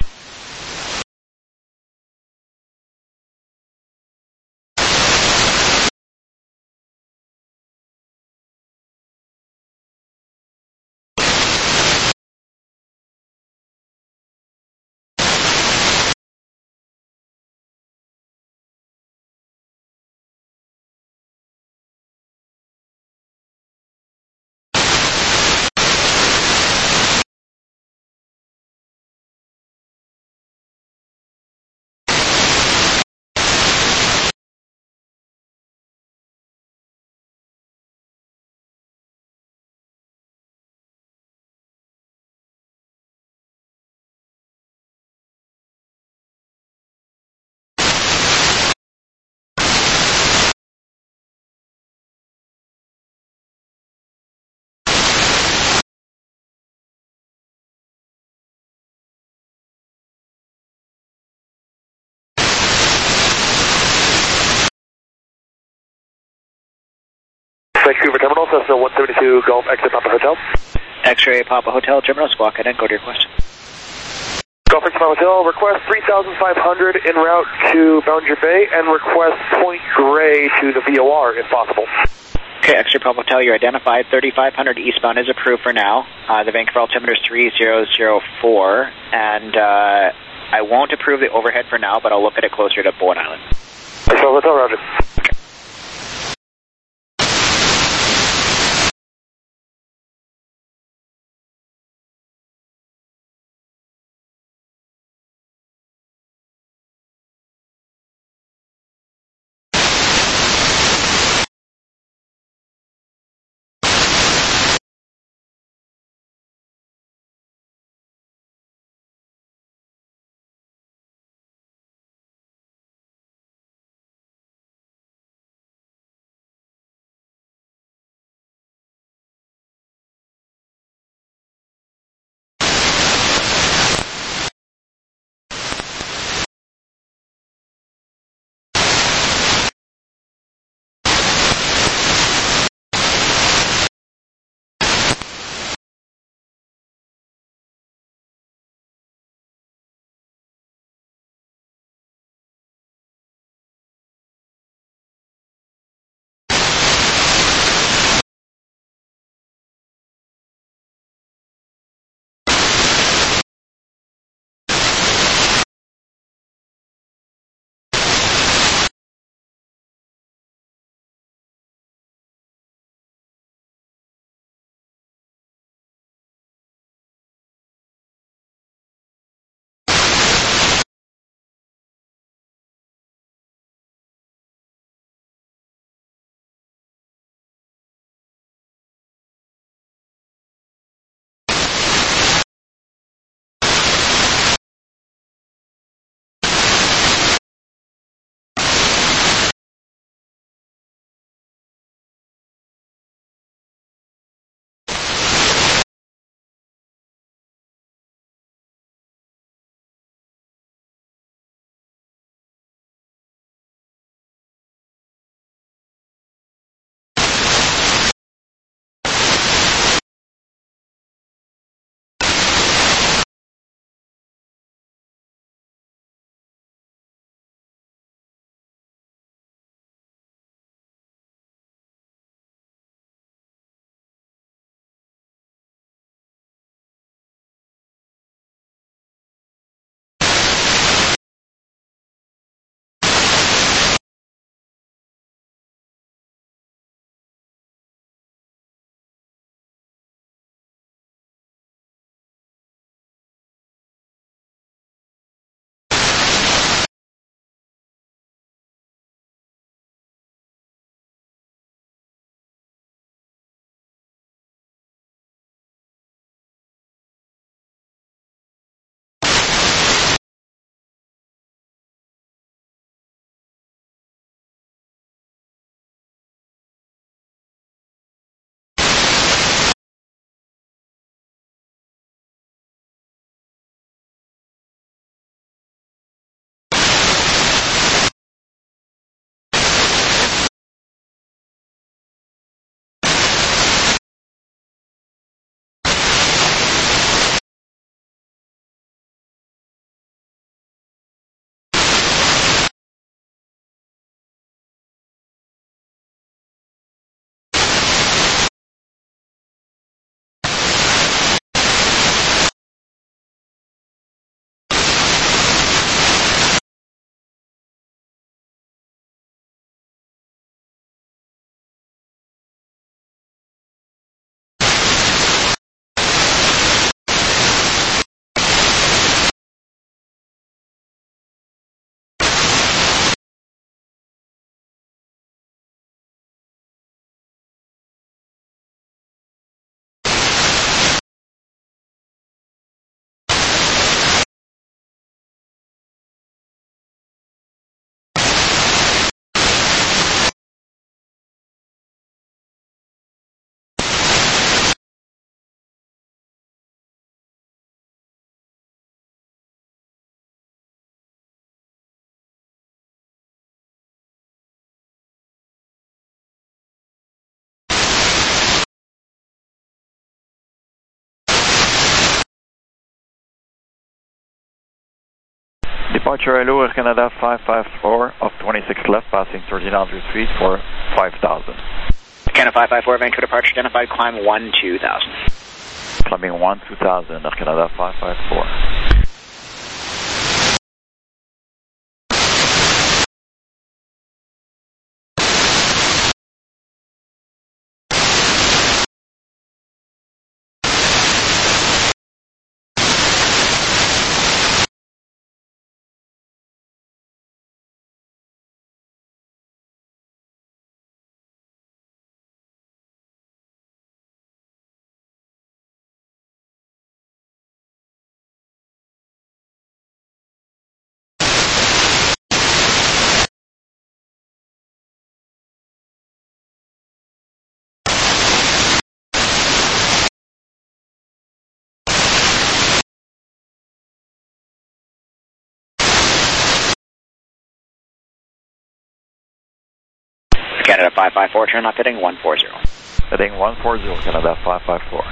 Vancouver Terminal, Cessna 172, Golf, exit Papa Hotel. X-ray Papa Hotel, Terminal Squawk, and then go to your question. Golf, exit Papa Hotel, request 3,500 en route to Boundary Bay, and request Point Grey to the VOR if possible. Okay, X-ray Papa Hotel, you're identified. 3500 eastbound is approved for now. The Vancouver altimeter is 3004, and I won't approve the overhead for now, but I'll look at it closer to Bowen Island. X-ray Papa Hotel, roger. Okay. Departure hello, Air Canada 554 of 26 left, passing 1300 feet for 5,000. Canada 554, Vancouver departure identified, climb 12000. Climbing 12000, Canada 554. Canada 554, turn left heading 140. Heading 140, Canada 554.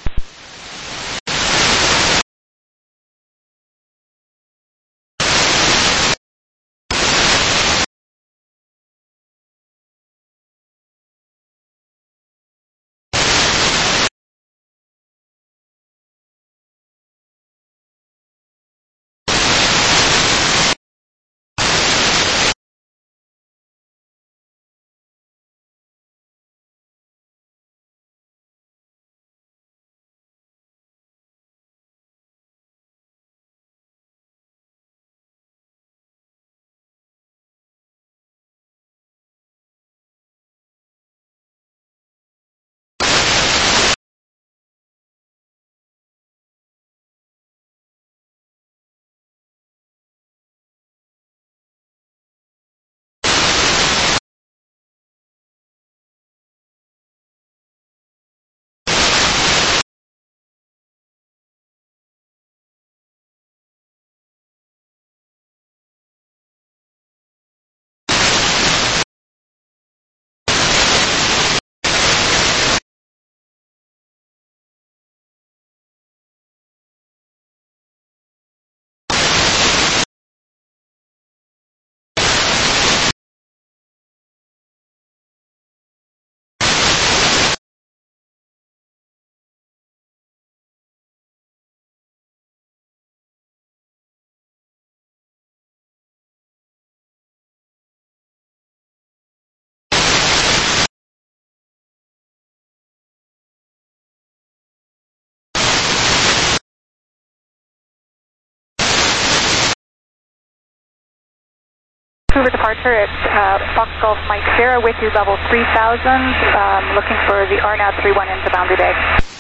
Vancouver departure at Fox Golf Mike Sierra with you, level 3000, looking for the RNAV 31 into Boundary Bay.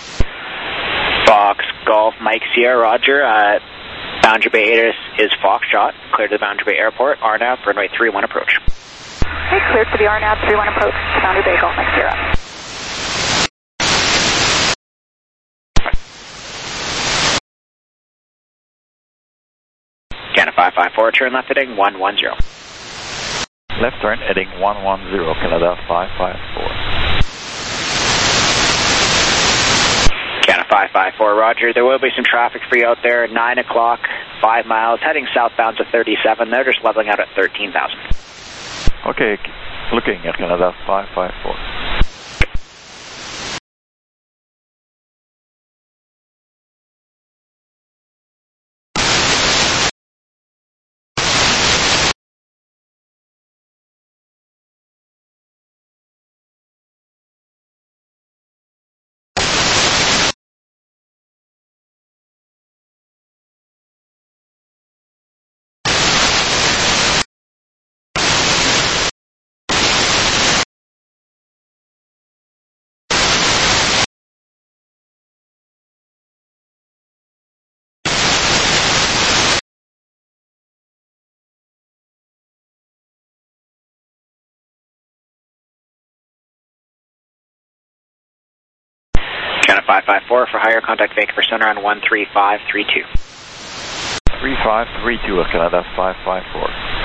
Fox Golf Mike Sierra, roger. Boundary Bay is Foxtrot, clear to the Boundary Bay Airport, RNAV, runway 31 approach. Okay, cleared for the RNAV 31 approach to Boundary Bay Golf Mike Sierra. Canada 554, turn left heading 110. Left turn heading 110, Canada 554. Canada 554, roger. There will be some traffic for you out there. 9 o'clock, 5 miles, heading southbound to 37. They're just leveling out at 13,000. Okay, looking at Canada 554. Canada 554 for higher, contact Vancouver Center on 13532. 3532 Canada 554.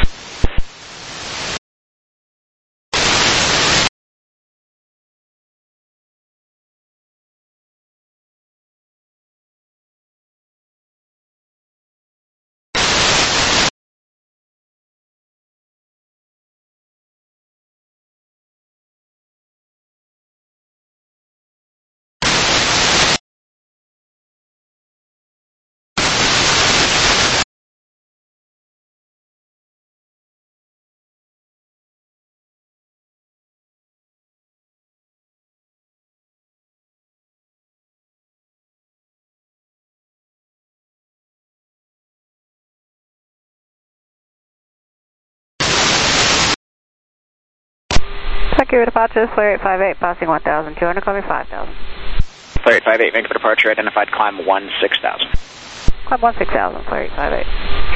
Vancouver departure, Flare 858, passing 1,200, climbing 5,000. Flare 858, Vancouver departure, identified climb 16,000. Climb 16,000, Flare 858.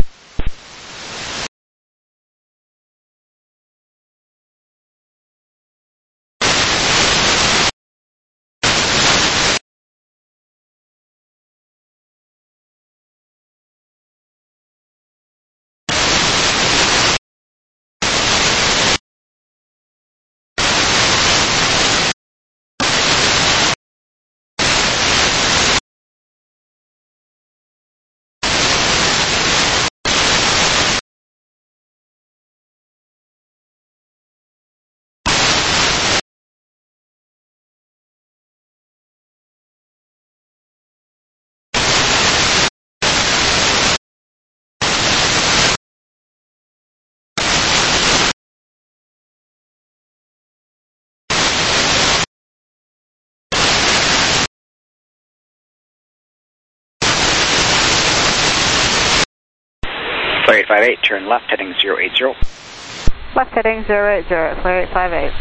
Flare 858, turn left, heading 080. Left heading 080, Flare 858.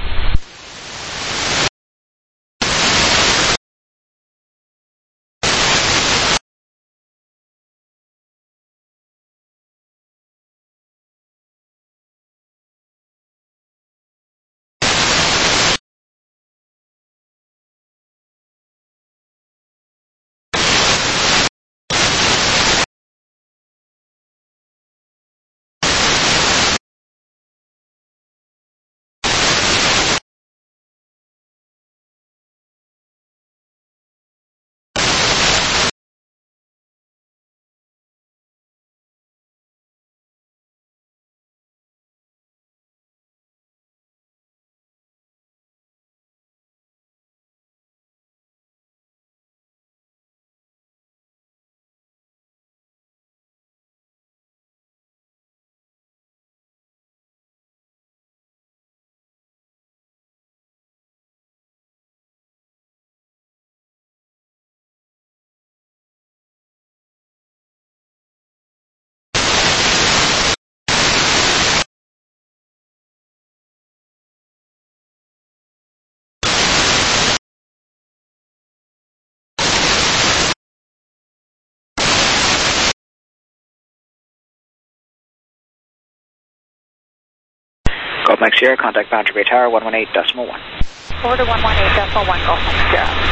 Gulf Mike Sierra, contact Boundary Bay Tower 118.1. Over to 118.1, Gulf Mike Sierra.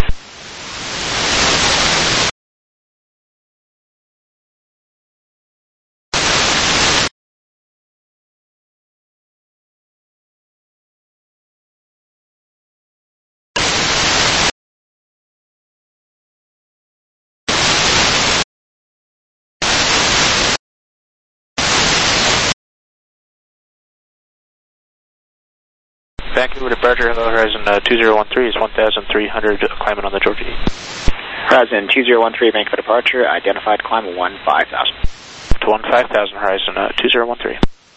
Vancouver departure, hello, Horizon 2013 is 1,300, climbing on the Georgia. Horizon 2013, Vancouver departure, identified climb 15,000. To 15,000, Horizon 2013.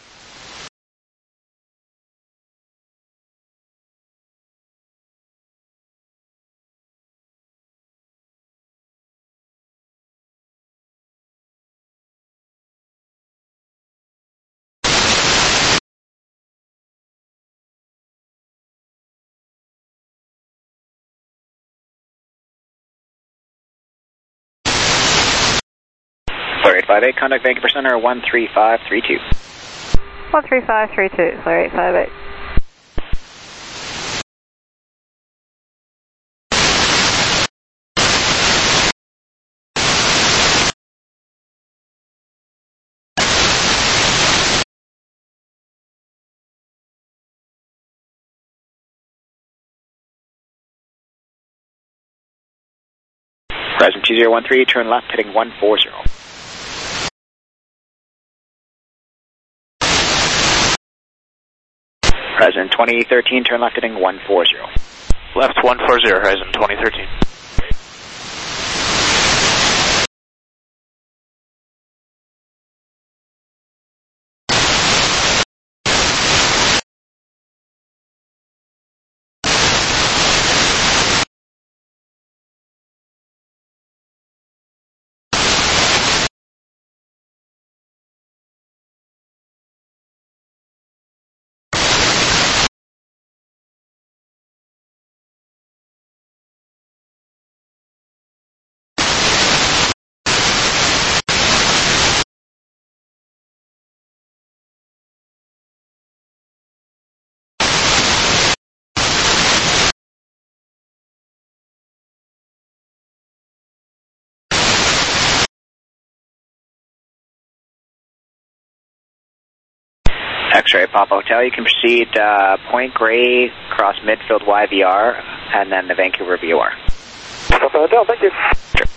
Flare 858, contact Vancouver Center 13532. 13532, Flare 858. Horizon 2013, turn left, heading 140. Horizon 2013, turn left, heading 140. Left 140, Horizon 2013. X-ray Papa Hotel, you can proceed Point Grey, cross midfield YVR, and then the Vancouver VOR. Papa Hotel, thank you. Sure.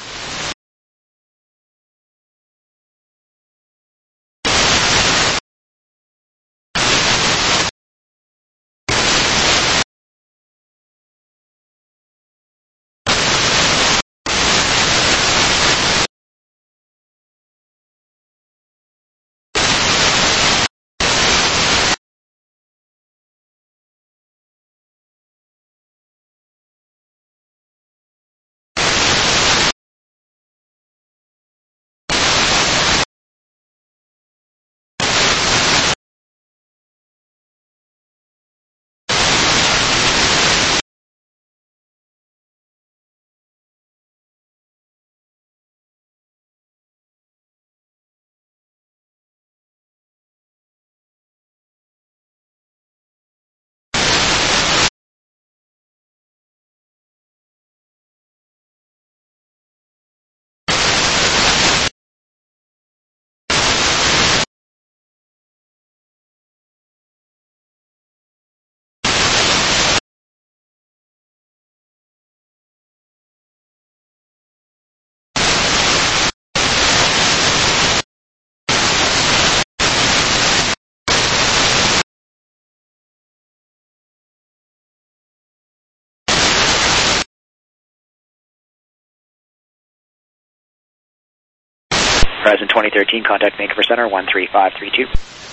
Horizon 2013, contact Vancouver Center, 13532.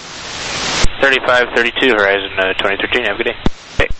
3532, Horizon 2013, have a good day. Okay.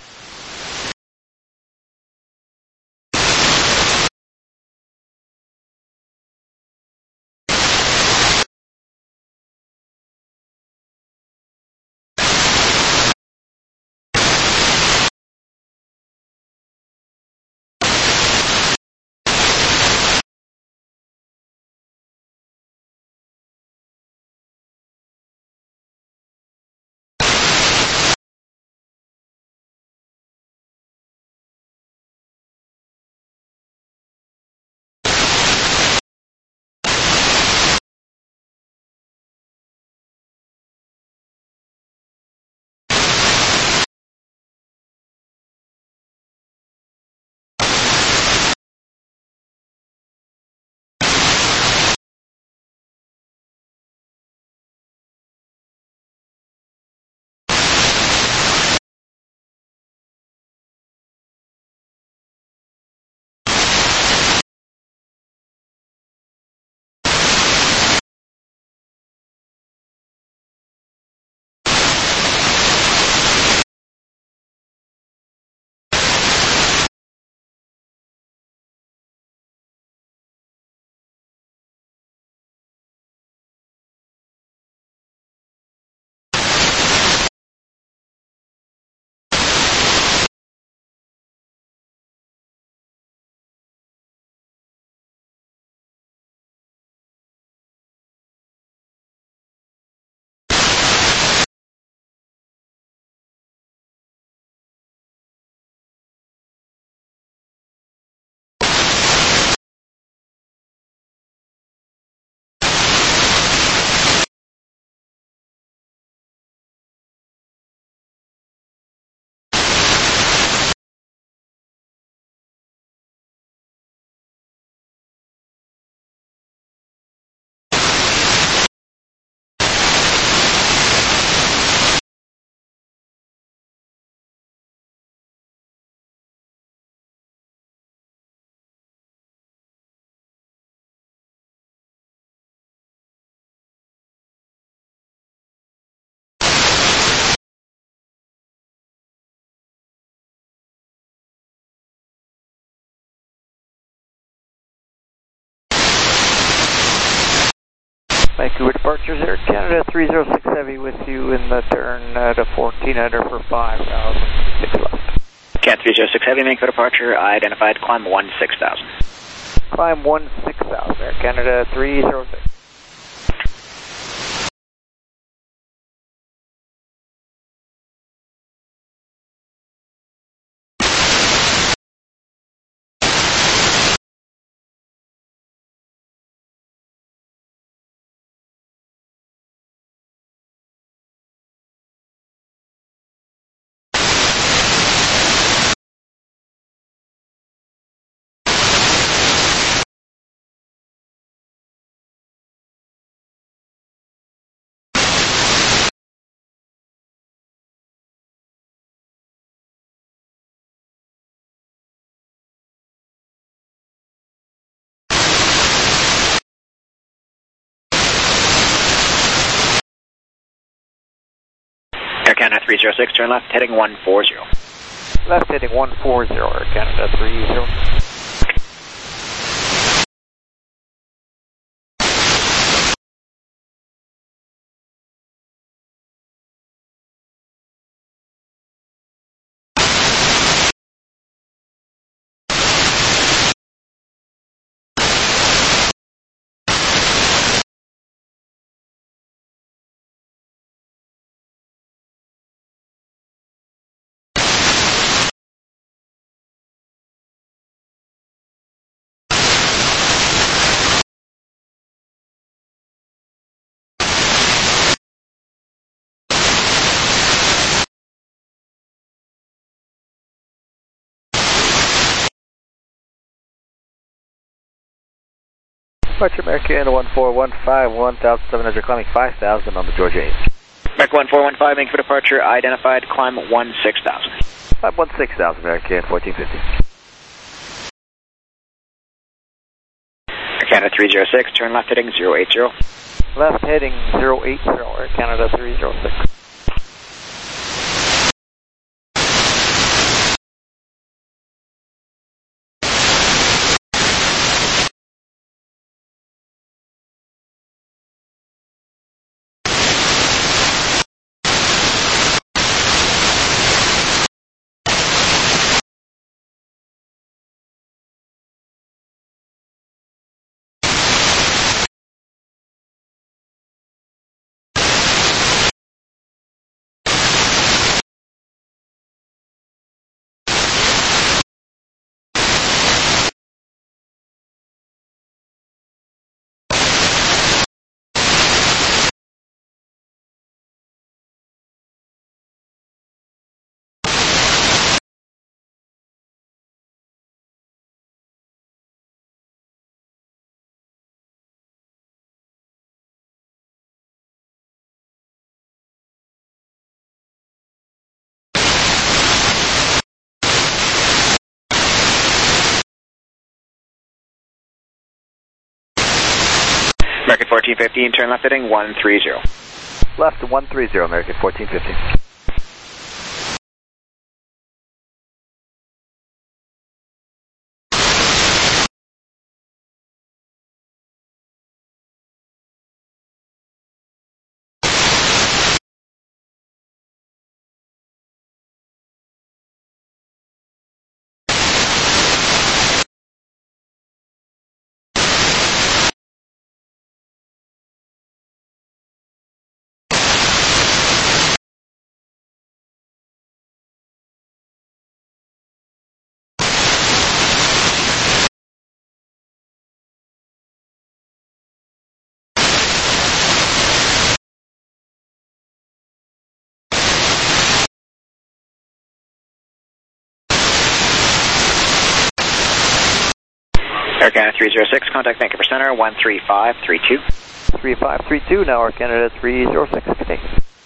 Vancouver departures, Air Canada 306 Heavy with you in the turn to 1400 for 5,000, 6 left. Cat 306 Heavy, Vancouver departure, identified climb 16,000. Climb 16,000, Air Canada 306. Canada 306, turn left, heading 140. Left heading 140, Air Canada 30. Departure American 1415, 1,700, climbing 5,000 on the Georgia 8. American 1415, thank you for departure, identified, climb 16,000. Climb 16,000, American 1450. Air Canada 306, turn left heading 080. Left heading 080, Air Canada 306. American 1415, turn left heading 130. Left 130, American 1450. Air Canada 306, contact Vancouver Center 13532. 3532, now Air Canada 306, today.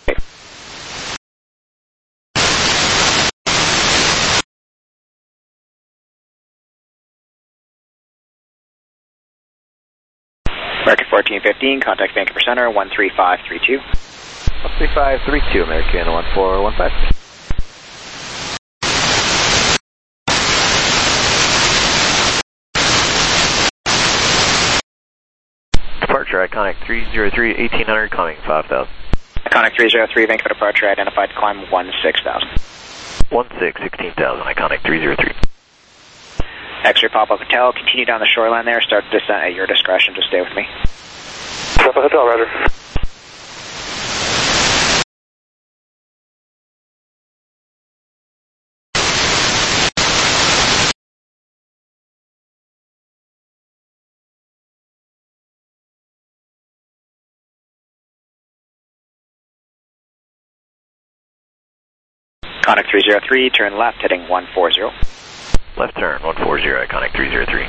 American 1415, contact Vancouver Center 13532. 13532, American 1415. Departure, Iconic 303, 1800, climbing 5,000. Iconic 303, Vancouver departure, identified, climb 16,000. 16,000, Iconic 303. X-ray Papa Hotel, continue down the shoreline there, start descent at your discretion, just stay with me. Papa Hotel, roger. Iconic 303, turn left, heading 140. Left turn, 140, Iconic 303.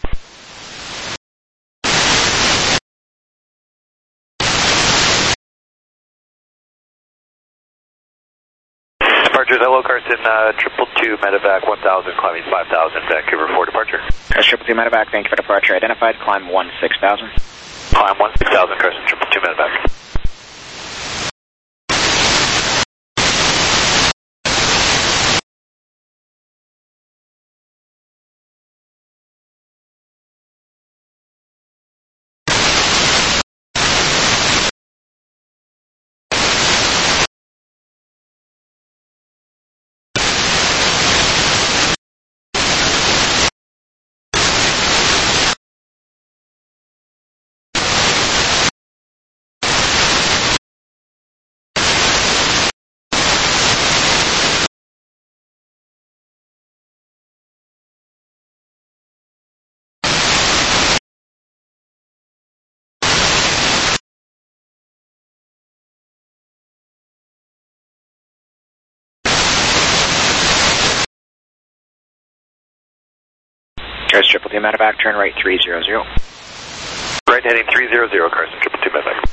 Departures, hello Carson, 222 medevac 1000, climbing 5000, Vancouver for departure. 222 medevac, Vancouver departure, identified, climb 16,000. Climb 16,000, Carson, 222 medevac. Carson 222 medevac, turn right 300. Right heading 300, Carson 222 medevac.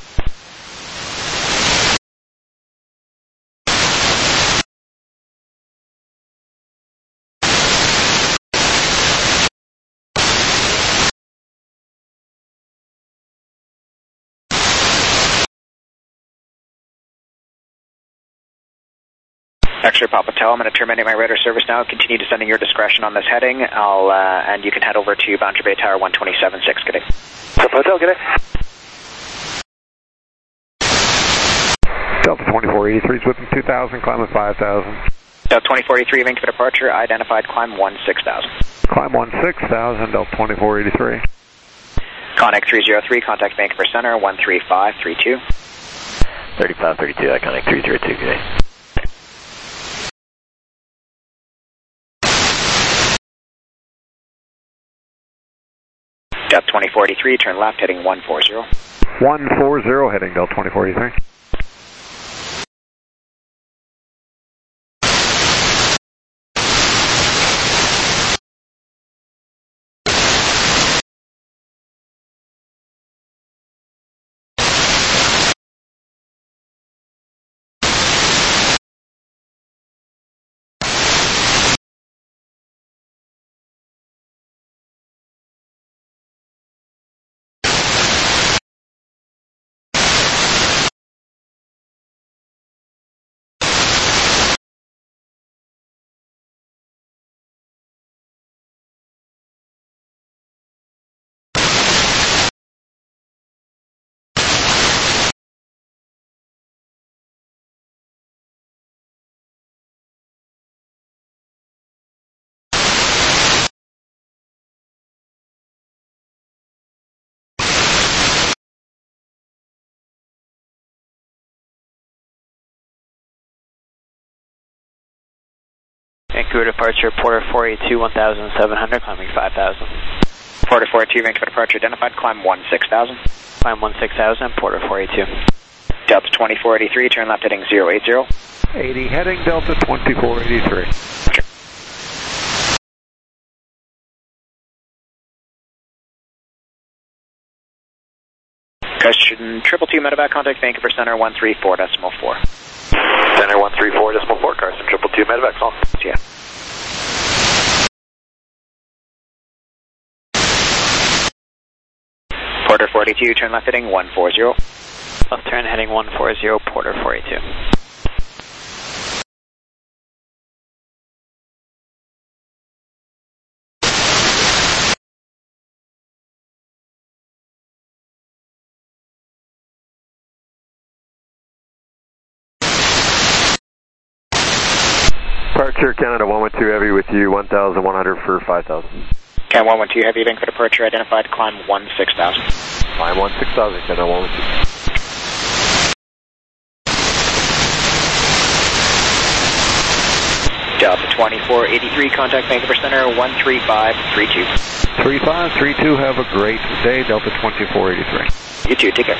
X-ray Papa Hotel, I'm going to terminate my radar service now. Continue descending your discretion on this heading. And you can head over to Boundary Bay Tower 127.6. Good day. Papa Hotel, good day. Delta 2483 is within 2,000, climb at 5,000. Delta 2483, Vancouver departure, identified climb 16,000. Climb 16,000, Delta 2483. Contact 303, contact Vancouver Center 13532. 3532, I connect 302, good day. Delta 2483, turn left, heading 140. 140, heading Delta 2483. Vancouver departure, Porter 482, 1,700, climbing 5,000. Porter 482, Vancouver departure, identified, climb 16,000. Climb 16,000, Porter 482. Delta 2483, turn left, heading 080. 80, heading Delta 2483. Okay. Question 222 medevac, contact Vancouver Center 134.4. Center 134.4, Carson 222 medevac, on. Yeah. Porter 482, turn left heading 140. Left turn heading 140, Porter 482. Departure Canada 112 Heavy with you, 1,100 for 5,000. Can 112 Heavy, Vancouver departure, identified, climb 16,000. Climb 16,000, Canada 112. Delta 2483, contact Vancouver Center 13532. 3532, have a great day, Delta 2483. You too, take care.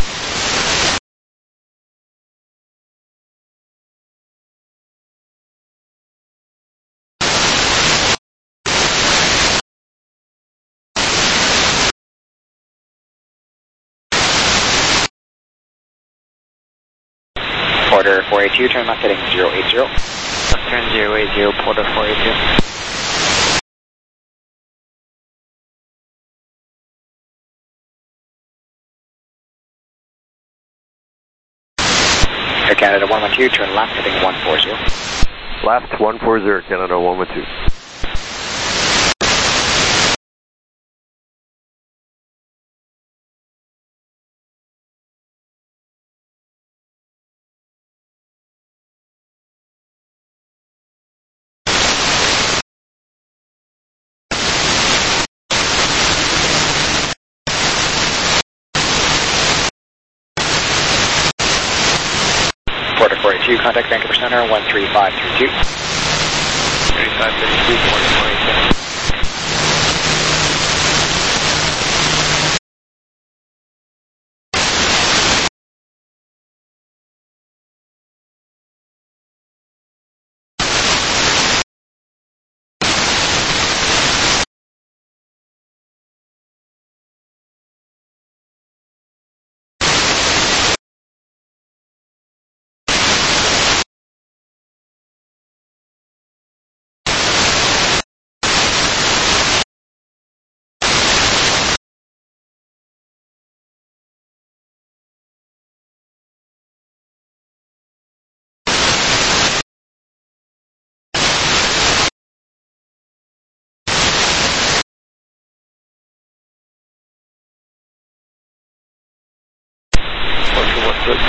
Porter 482, turn left heading 080. Left turn 080, Porter 482. Air Canada 112, turn left heading 140. Left 140, Canada 112. Porter 482, contact Vancouver Center 13532. 3532, Porter 482.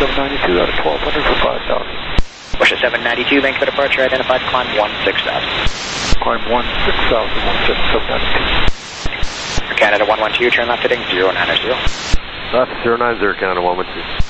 792 out of 1200 for 5,000. Bush at 792, Vancouver departure, identified climb 16,000. Climb 16,000, 792. Canada 112, turn left heading 090. Left 090, Canada 112.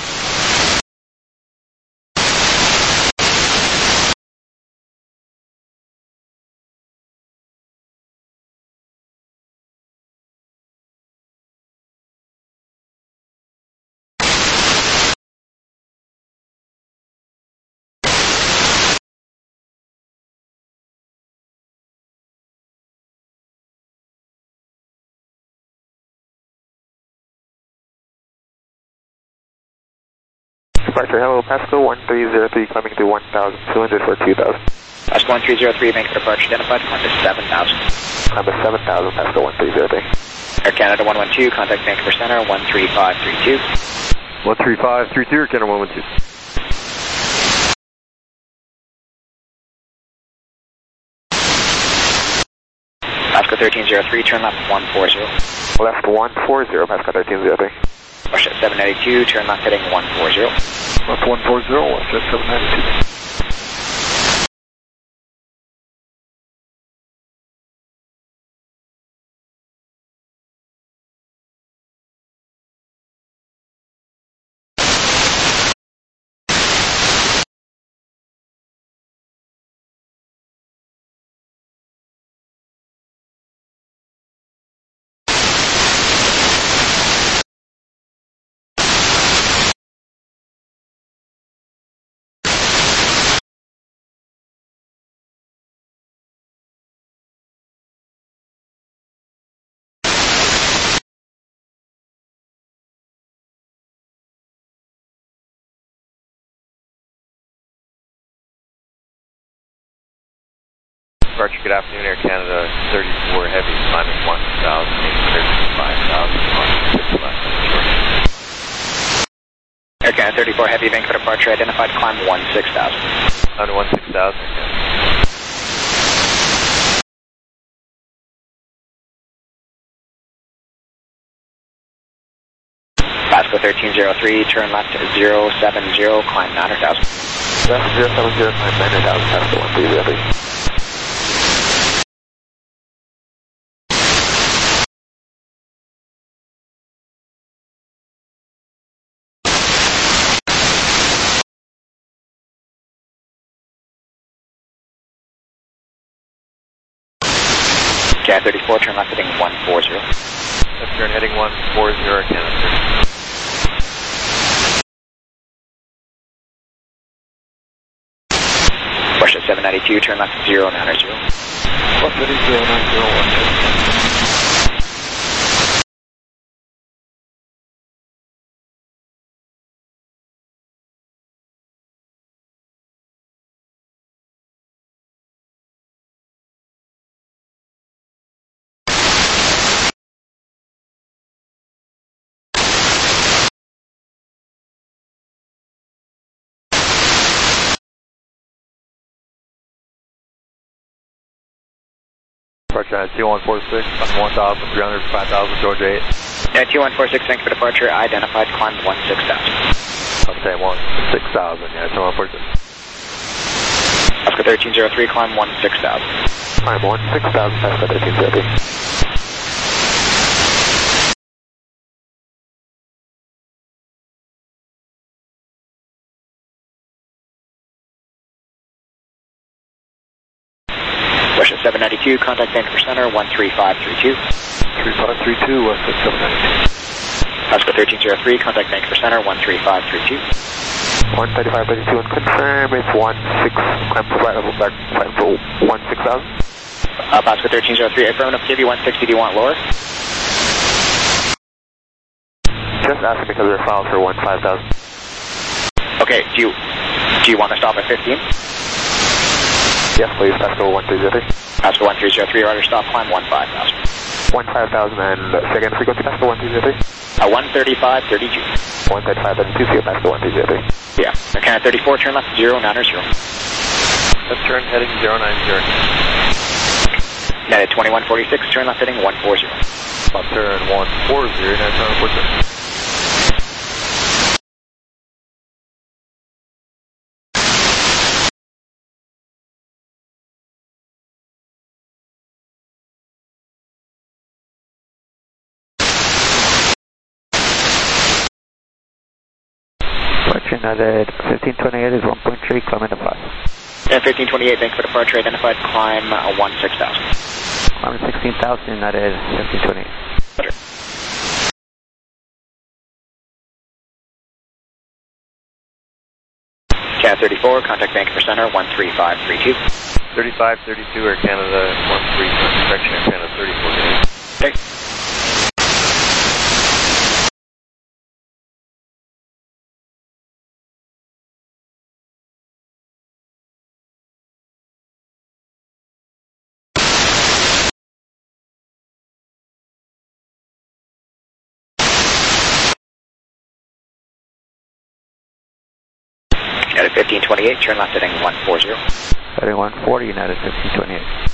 Departure, hello, Pasco 1303, climbing to 1,200 for 2,000. Pasco 1303, Vancouver departure, identified climb to 7,000. Climb to 7,000, Pasco 1303. Air Canada 112, contact Vancouver Center 13532. 13532, Air Canada 112. Pasco 1303, turn left 140. Left 140, Pasco 1303. Rush at 792, turn left heading 140. Left 140, watch at 792. Departure, good afternoon, Air Canada 34 Heavy, climbing 1,800, 5,000, 6 left. Air Canada 34 Heavy, Vancouver departure, identified climb 16,000. Under 16,000, Pasco 1303, turn left 070, climb 900,000. Left 070, climb 900,000, Pasco 1303. Cat 34, turn left heading 140. Left turn heading 140, Canada. Rush at 792, turn left 090. Left heading 090, Departure 2146, on 1,300, 5,000, Georgia 8. 2146, Vancouver departure, identified climb 16,000. I'm saying 16,000, yeah, 2146. Pasco 1303, climb 16,000. Climb 16,000, Pasco 1303. Rush at 792, contact Vancouver Center 13532. 3532, west at 792. Pasco 1303, contact Vancouver Center 13532. 13532 and confirm it's 16, climb for right level back, climb for 16,000. Pasco 1303, affirmative, give you 160, do you want lower? Just asking because their files for 15,000. Okay, do you want to stop at 15? Yes, please, Pasco 1303. Pasco 1303, order stop, climb 15,000. 15,000 and second frequency, Pasco 1303. 13532. 13532, see you, Pasco 1303. Yeah, Canada 34, turn left 090. Left turn heading 090. United 2146, turn left heading 140. Left turn 140, now turn 140. departure, United 1528 is 1.3, climb into 5. And 1528, thanks for departure, identified, climb 16,000. Climb 16,000, United 1528. Roger. CAD 34, contact Vancouver Center 13532. 3532 Air Canada 13, correction Air Canada 34. Okay. United 1528, turn left heading 140. Heading 140, United 1528.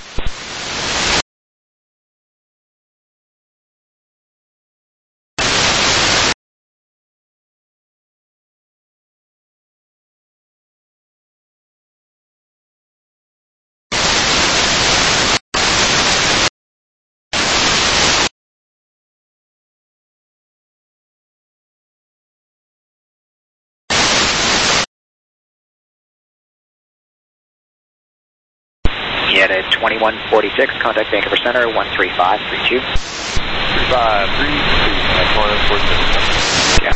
United 2146, contact Vancouver Center 13532. 3532, Yeah.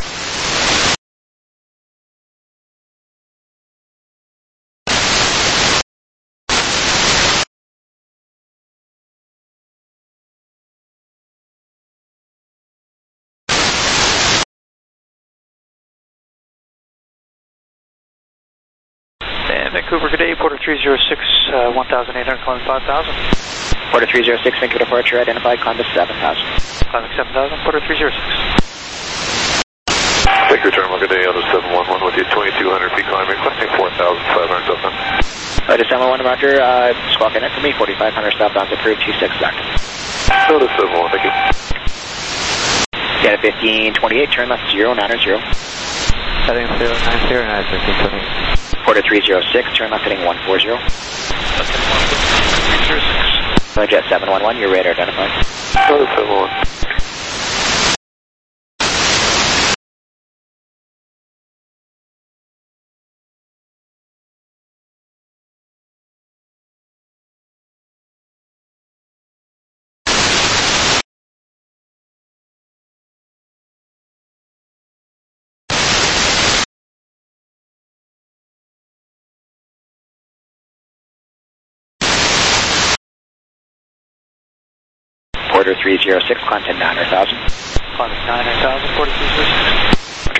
Vancouver, good day, Porter 306, 1,800, climbing 5,000. Porter 306, Vancouver departure, identified, climb to 7,000. Climbing 7,000, Porter 306. Vancouver Terminal, good day, Elder 711 with you, 2,200 feet climbing, requesting 4,500 southbound. Elder 711, roger, squawk in it for me, 4,500 southbound approved, 26 active. Elder 711, thank you. United 1528, turn left 090. Heading 090, United 1528. Porter 306, turn left heading 140. Jet 711, your radar identified. Elder 711. Porter 306, climb to 9,000. Climb to 9,000, Porter 306.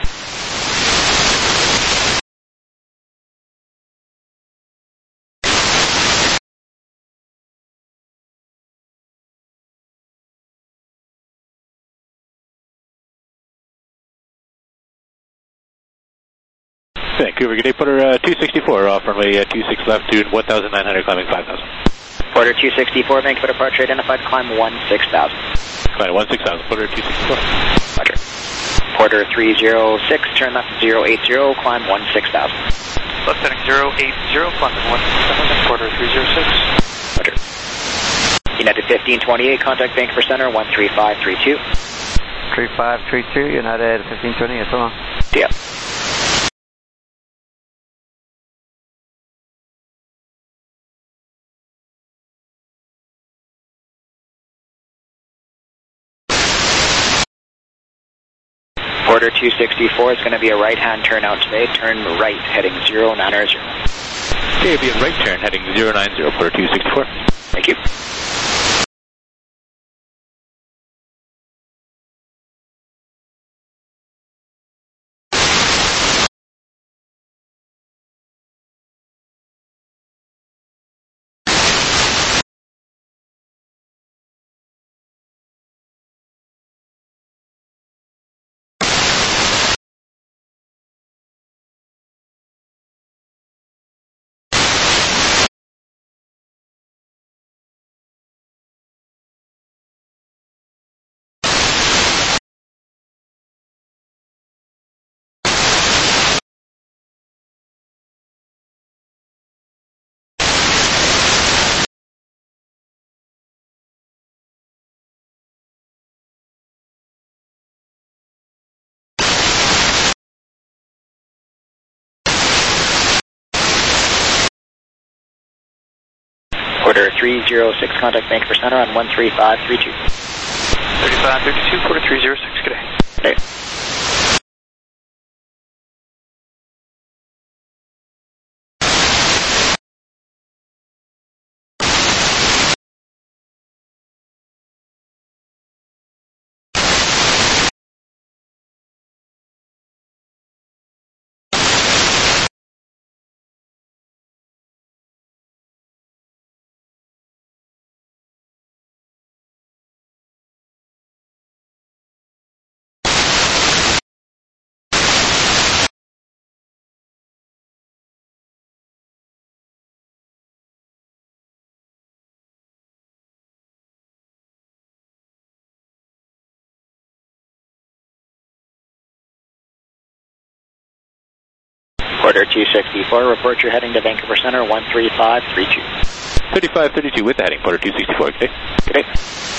Vancouver, good day, Porter 264, off runway 26 left to 1,900, climbing 5,000. Porter 264, Vancouver departure, identified, climb 16,000. Climb 16,000, Porter 264. Roger. Porter 306, turn left 080, climb 16,000. Left heading 080, climbing 1,000, Porter 306. Roger. United 1528, contact Vancouver Center 13532. 3532, United 1528, so long. Yeah. Porter 264 is going to be a right-hand turn out today. Turn right, heading 090. Okay, be a right turn, heading 090, Porter 264. Thank you. Quarter 306, contact Vancouver Center on 13532. 3532, quarter 306, good day. Good day. Quarter 264, report you're heading to Vancouver Center, 13532. 3532 with the heading, quarter 264, good day. Good day.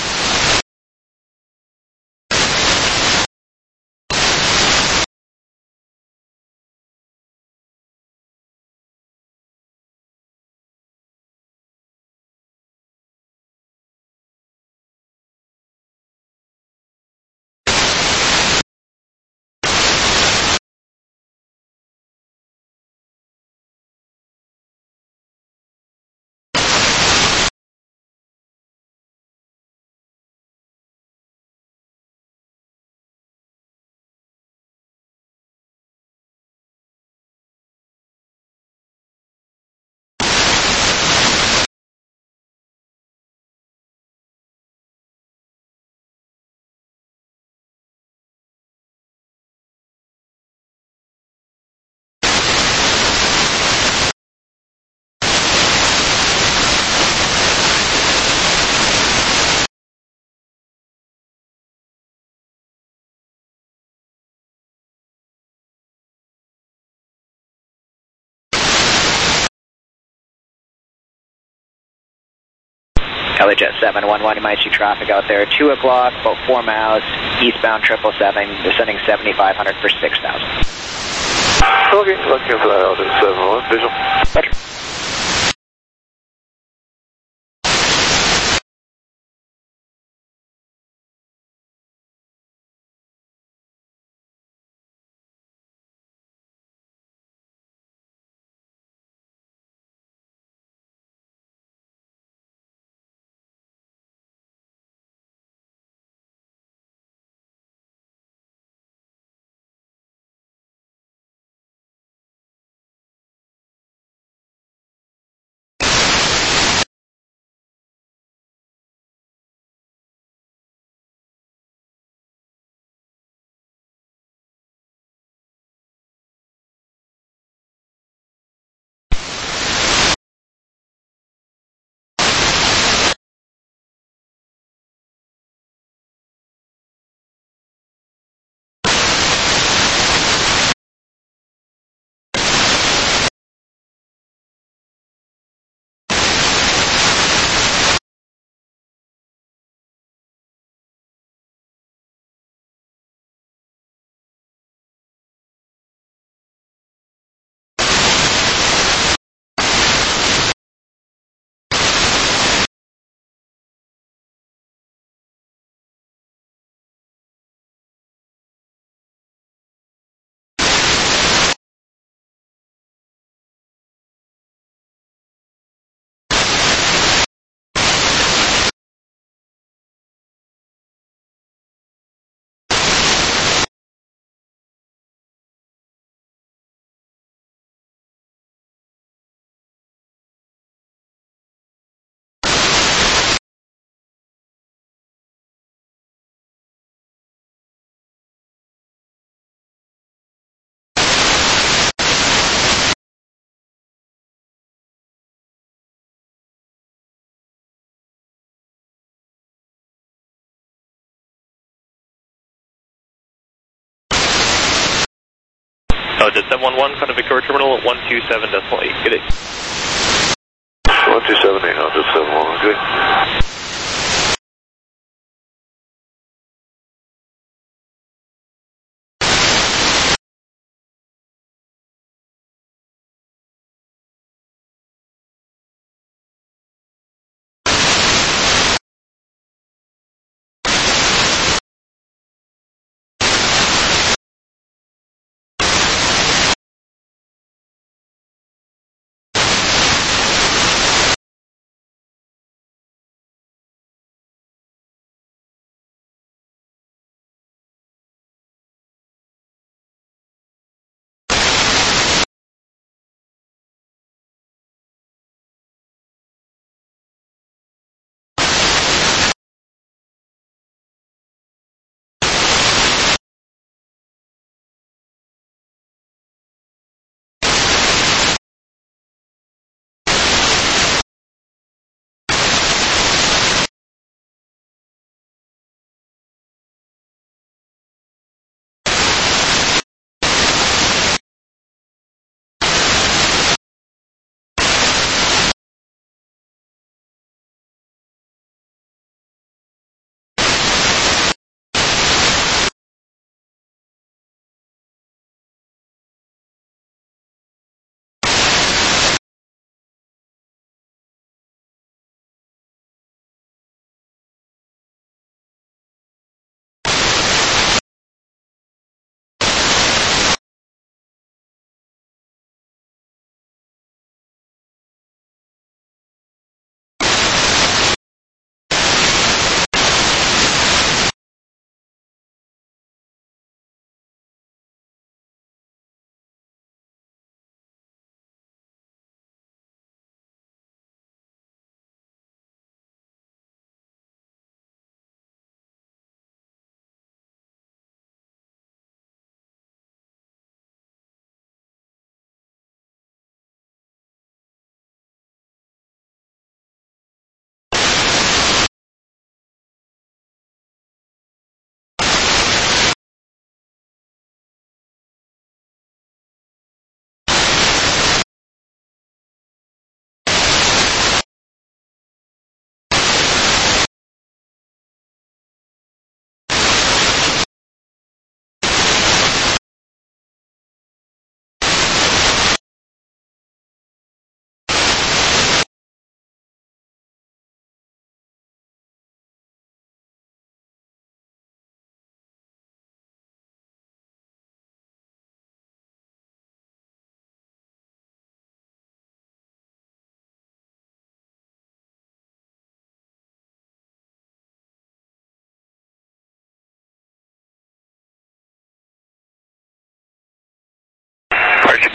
LHS 711, you might see traffic out there. 2 o'clock, about 4 miles, eastbound 777, descending 7500 for 6,000. Okay, looking for that LHS 711, visual. Roger. LHS 711, kind of Victoria Terminal at 127.8. Good day. 127.8, LHS 711, good.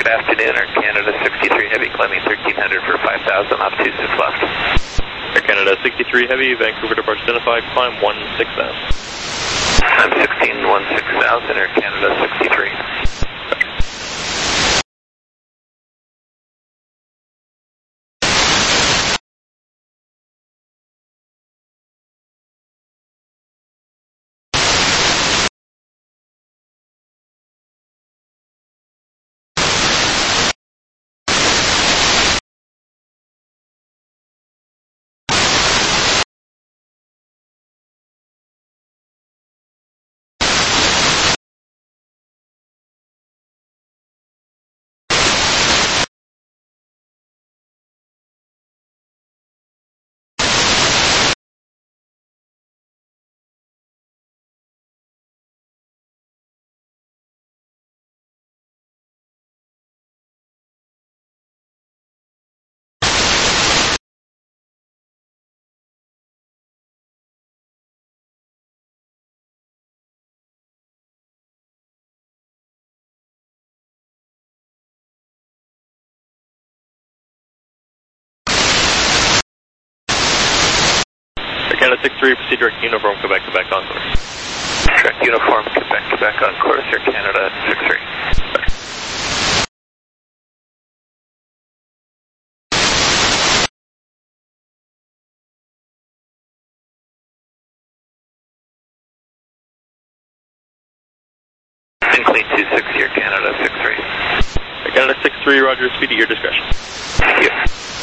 Good afternoon, Air Canada 63 Heavy, climbing 1300 for 5,000, off 26 left. Air Canada 63 Heavy, Vancouver departure identified, climb 16000. I'm 16,16,000, Air Canada 63. Canada 63, proceed direct uniform, Quebec on course. Direct uniform, Quebec on course, Air Canada 63. Clean 26, Air Canada 63. Air Canada 63, roger, speed at your discretion. Thank you.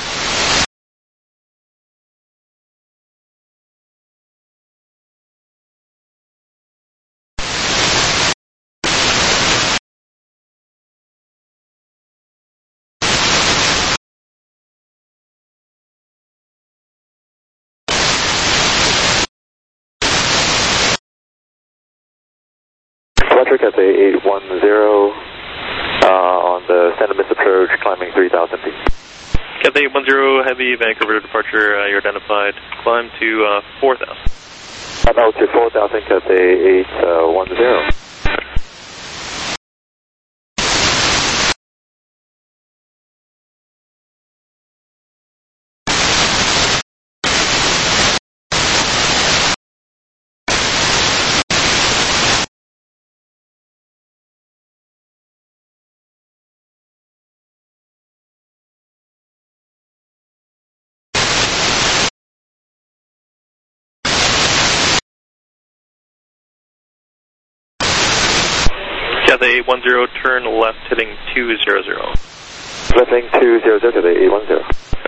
Electric at the 810 on the Santa Mist approach, climbing 3,000 feet. Got the 810 Heavy, Vancouver departure, you're identified, climb to 4,000. No, to 4,000 at the 810. Got the 810, turn left, heading 200. Lifting 200 to the 810.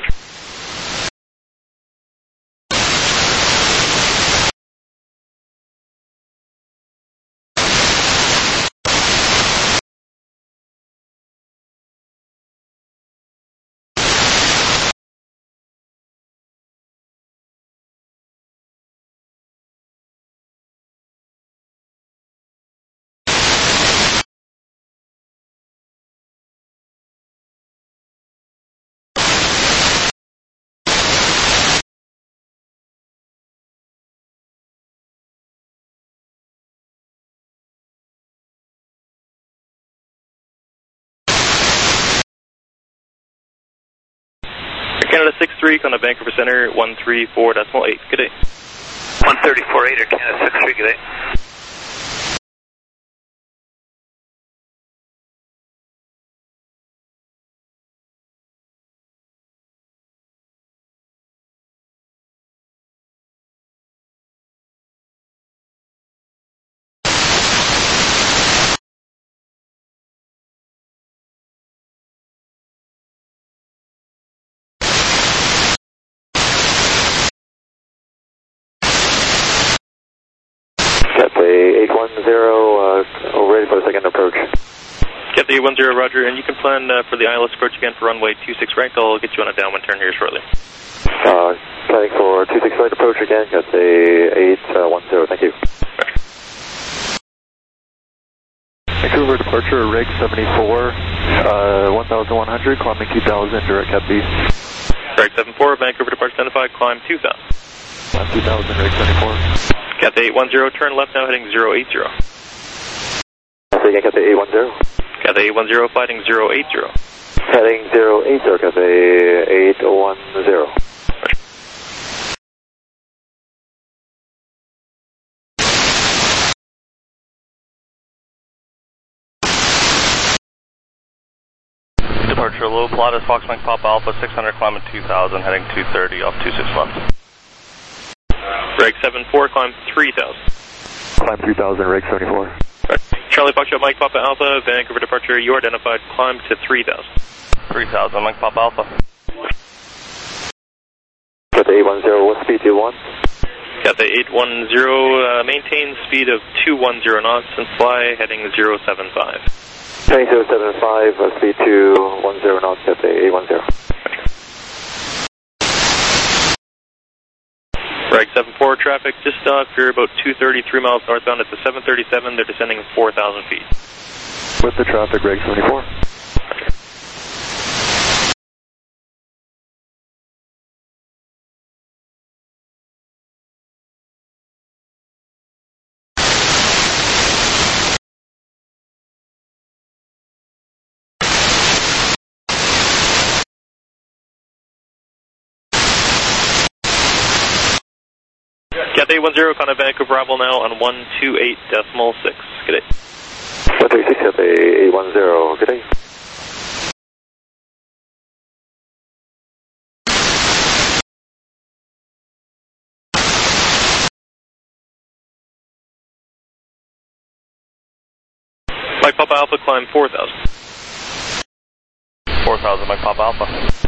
Canada 63, on the Vancouver Center, 134.8. Good day. 134.8, Air Canada 63, good day. Got the 810, ready for the second approach. Get the 810, roger, and you can plan for the ILS approach again for runway 26 right. I'll get you on a downwind turn here shortly. Planning for 26 right approach again, got the 810, thank you. Vancouver departure, rig 74, 1,100, climbing 2,000, direct Cat B. Rig 74, Vancouver departure identified, climb 2,000. Climb 2,000, rig 74. Got the 810, turn left now, heading 080. Say again, got the 810. Cathay 810, fighting 080. Heading 080, Cathay 810. Departure low plot is Fox Mike Papa Alpha 600, climbing 2000, heading 230 off 26 left. Reg 74, climb 3000. Climb 3000, Reg 74. Charlie Foxtrot Mike Papa Alpha, Vancouver departure, you identified, climb to 3000. 3000, Mike Papa Alpha. Cathay 810, what speed do you want? Cathay 810, maintain speed of 210 knots and fly heading 075. Heading 075, speed 210 knots, Cathay 810. Reg 74 traffic, just off, you're about 233 miles northbound at the 737, they're descending 4,000 feet. With the traffic, Reg 74. Cathay 10, contact Vancouver Bravo now on 128.6. Good day. 136, Cathay 810, good day. Mike Papa Alpha, climb 4,000. 4,000, Mike Papa Alpha.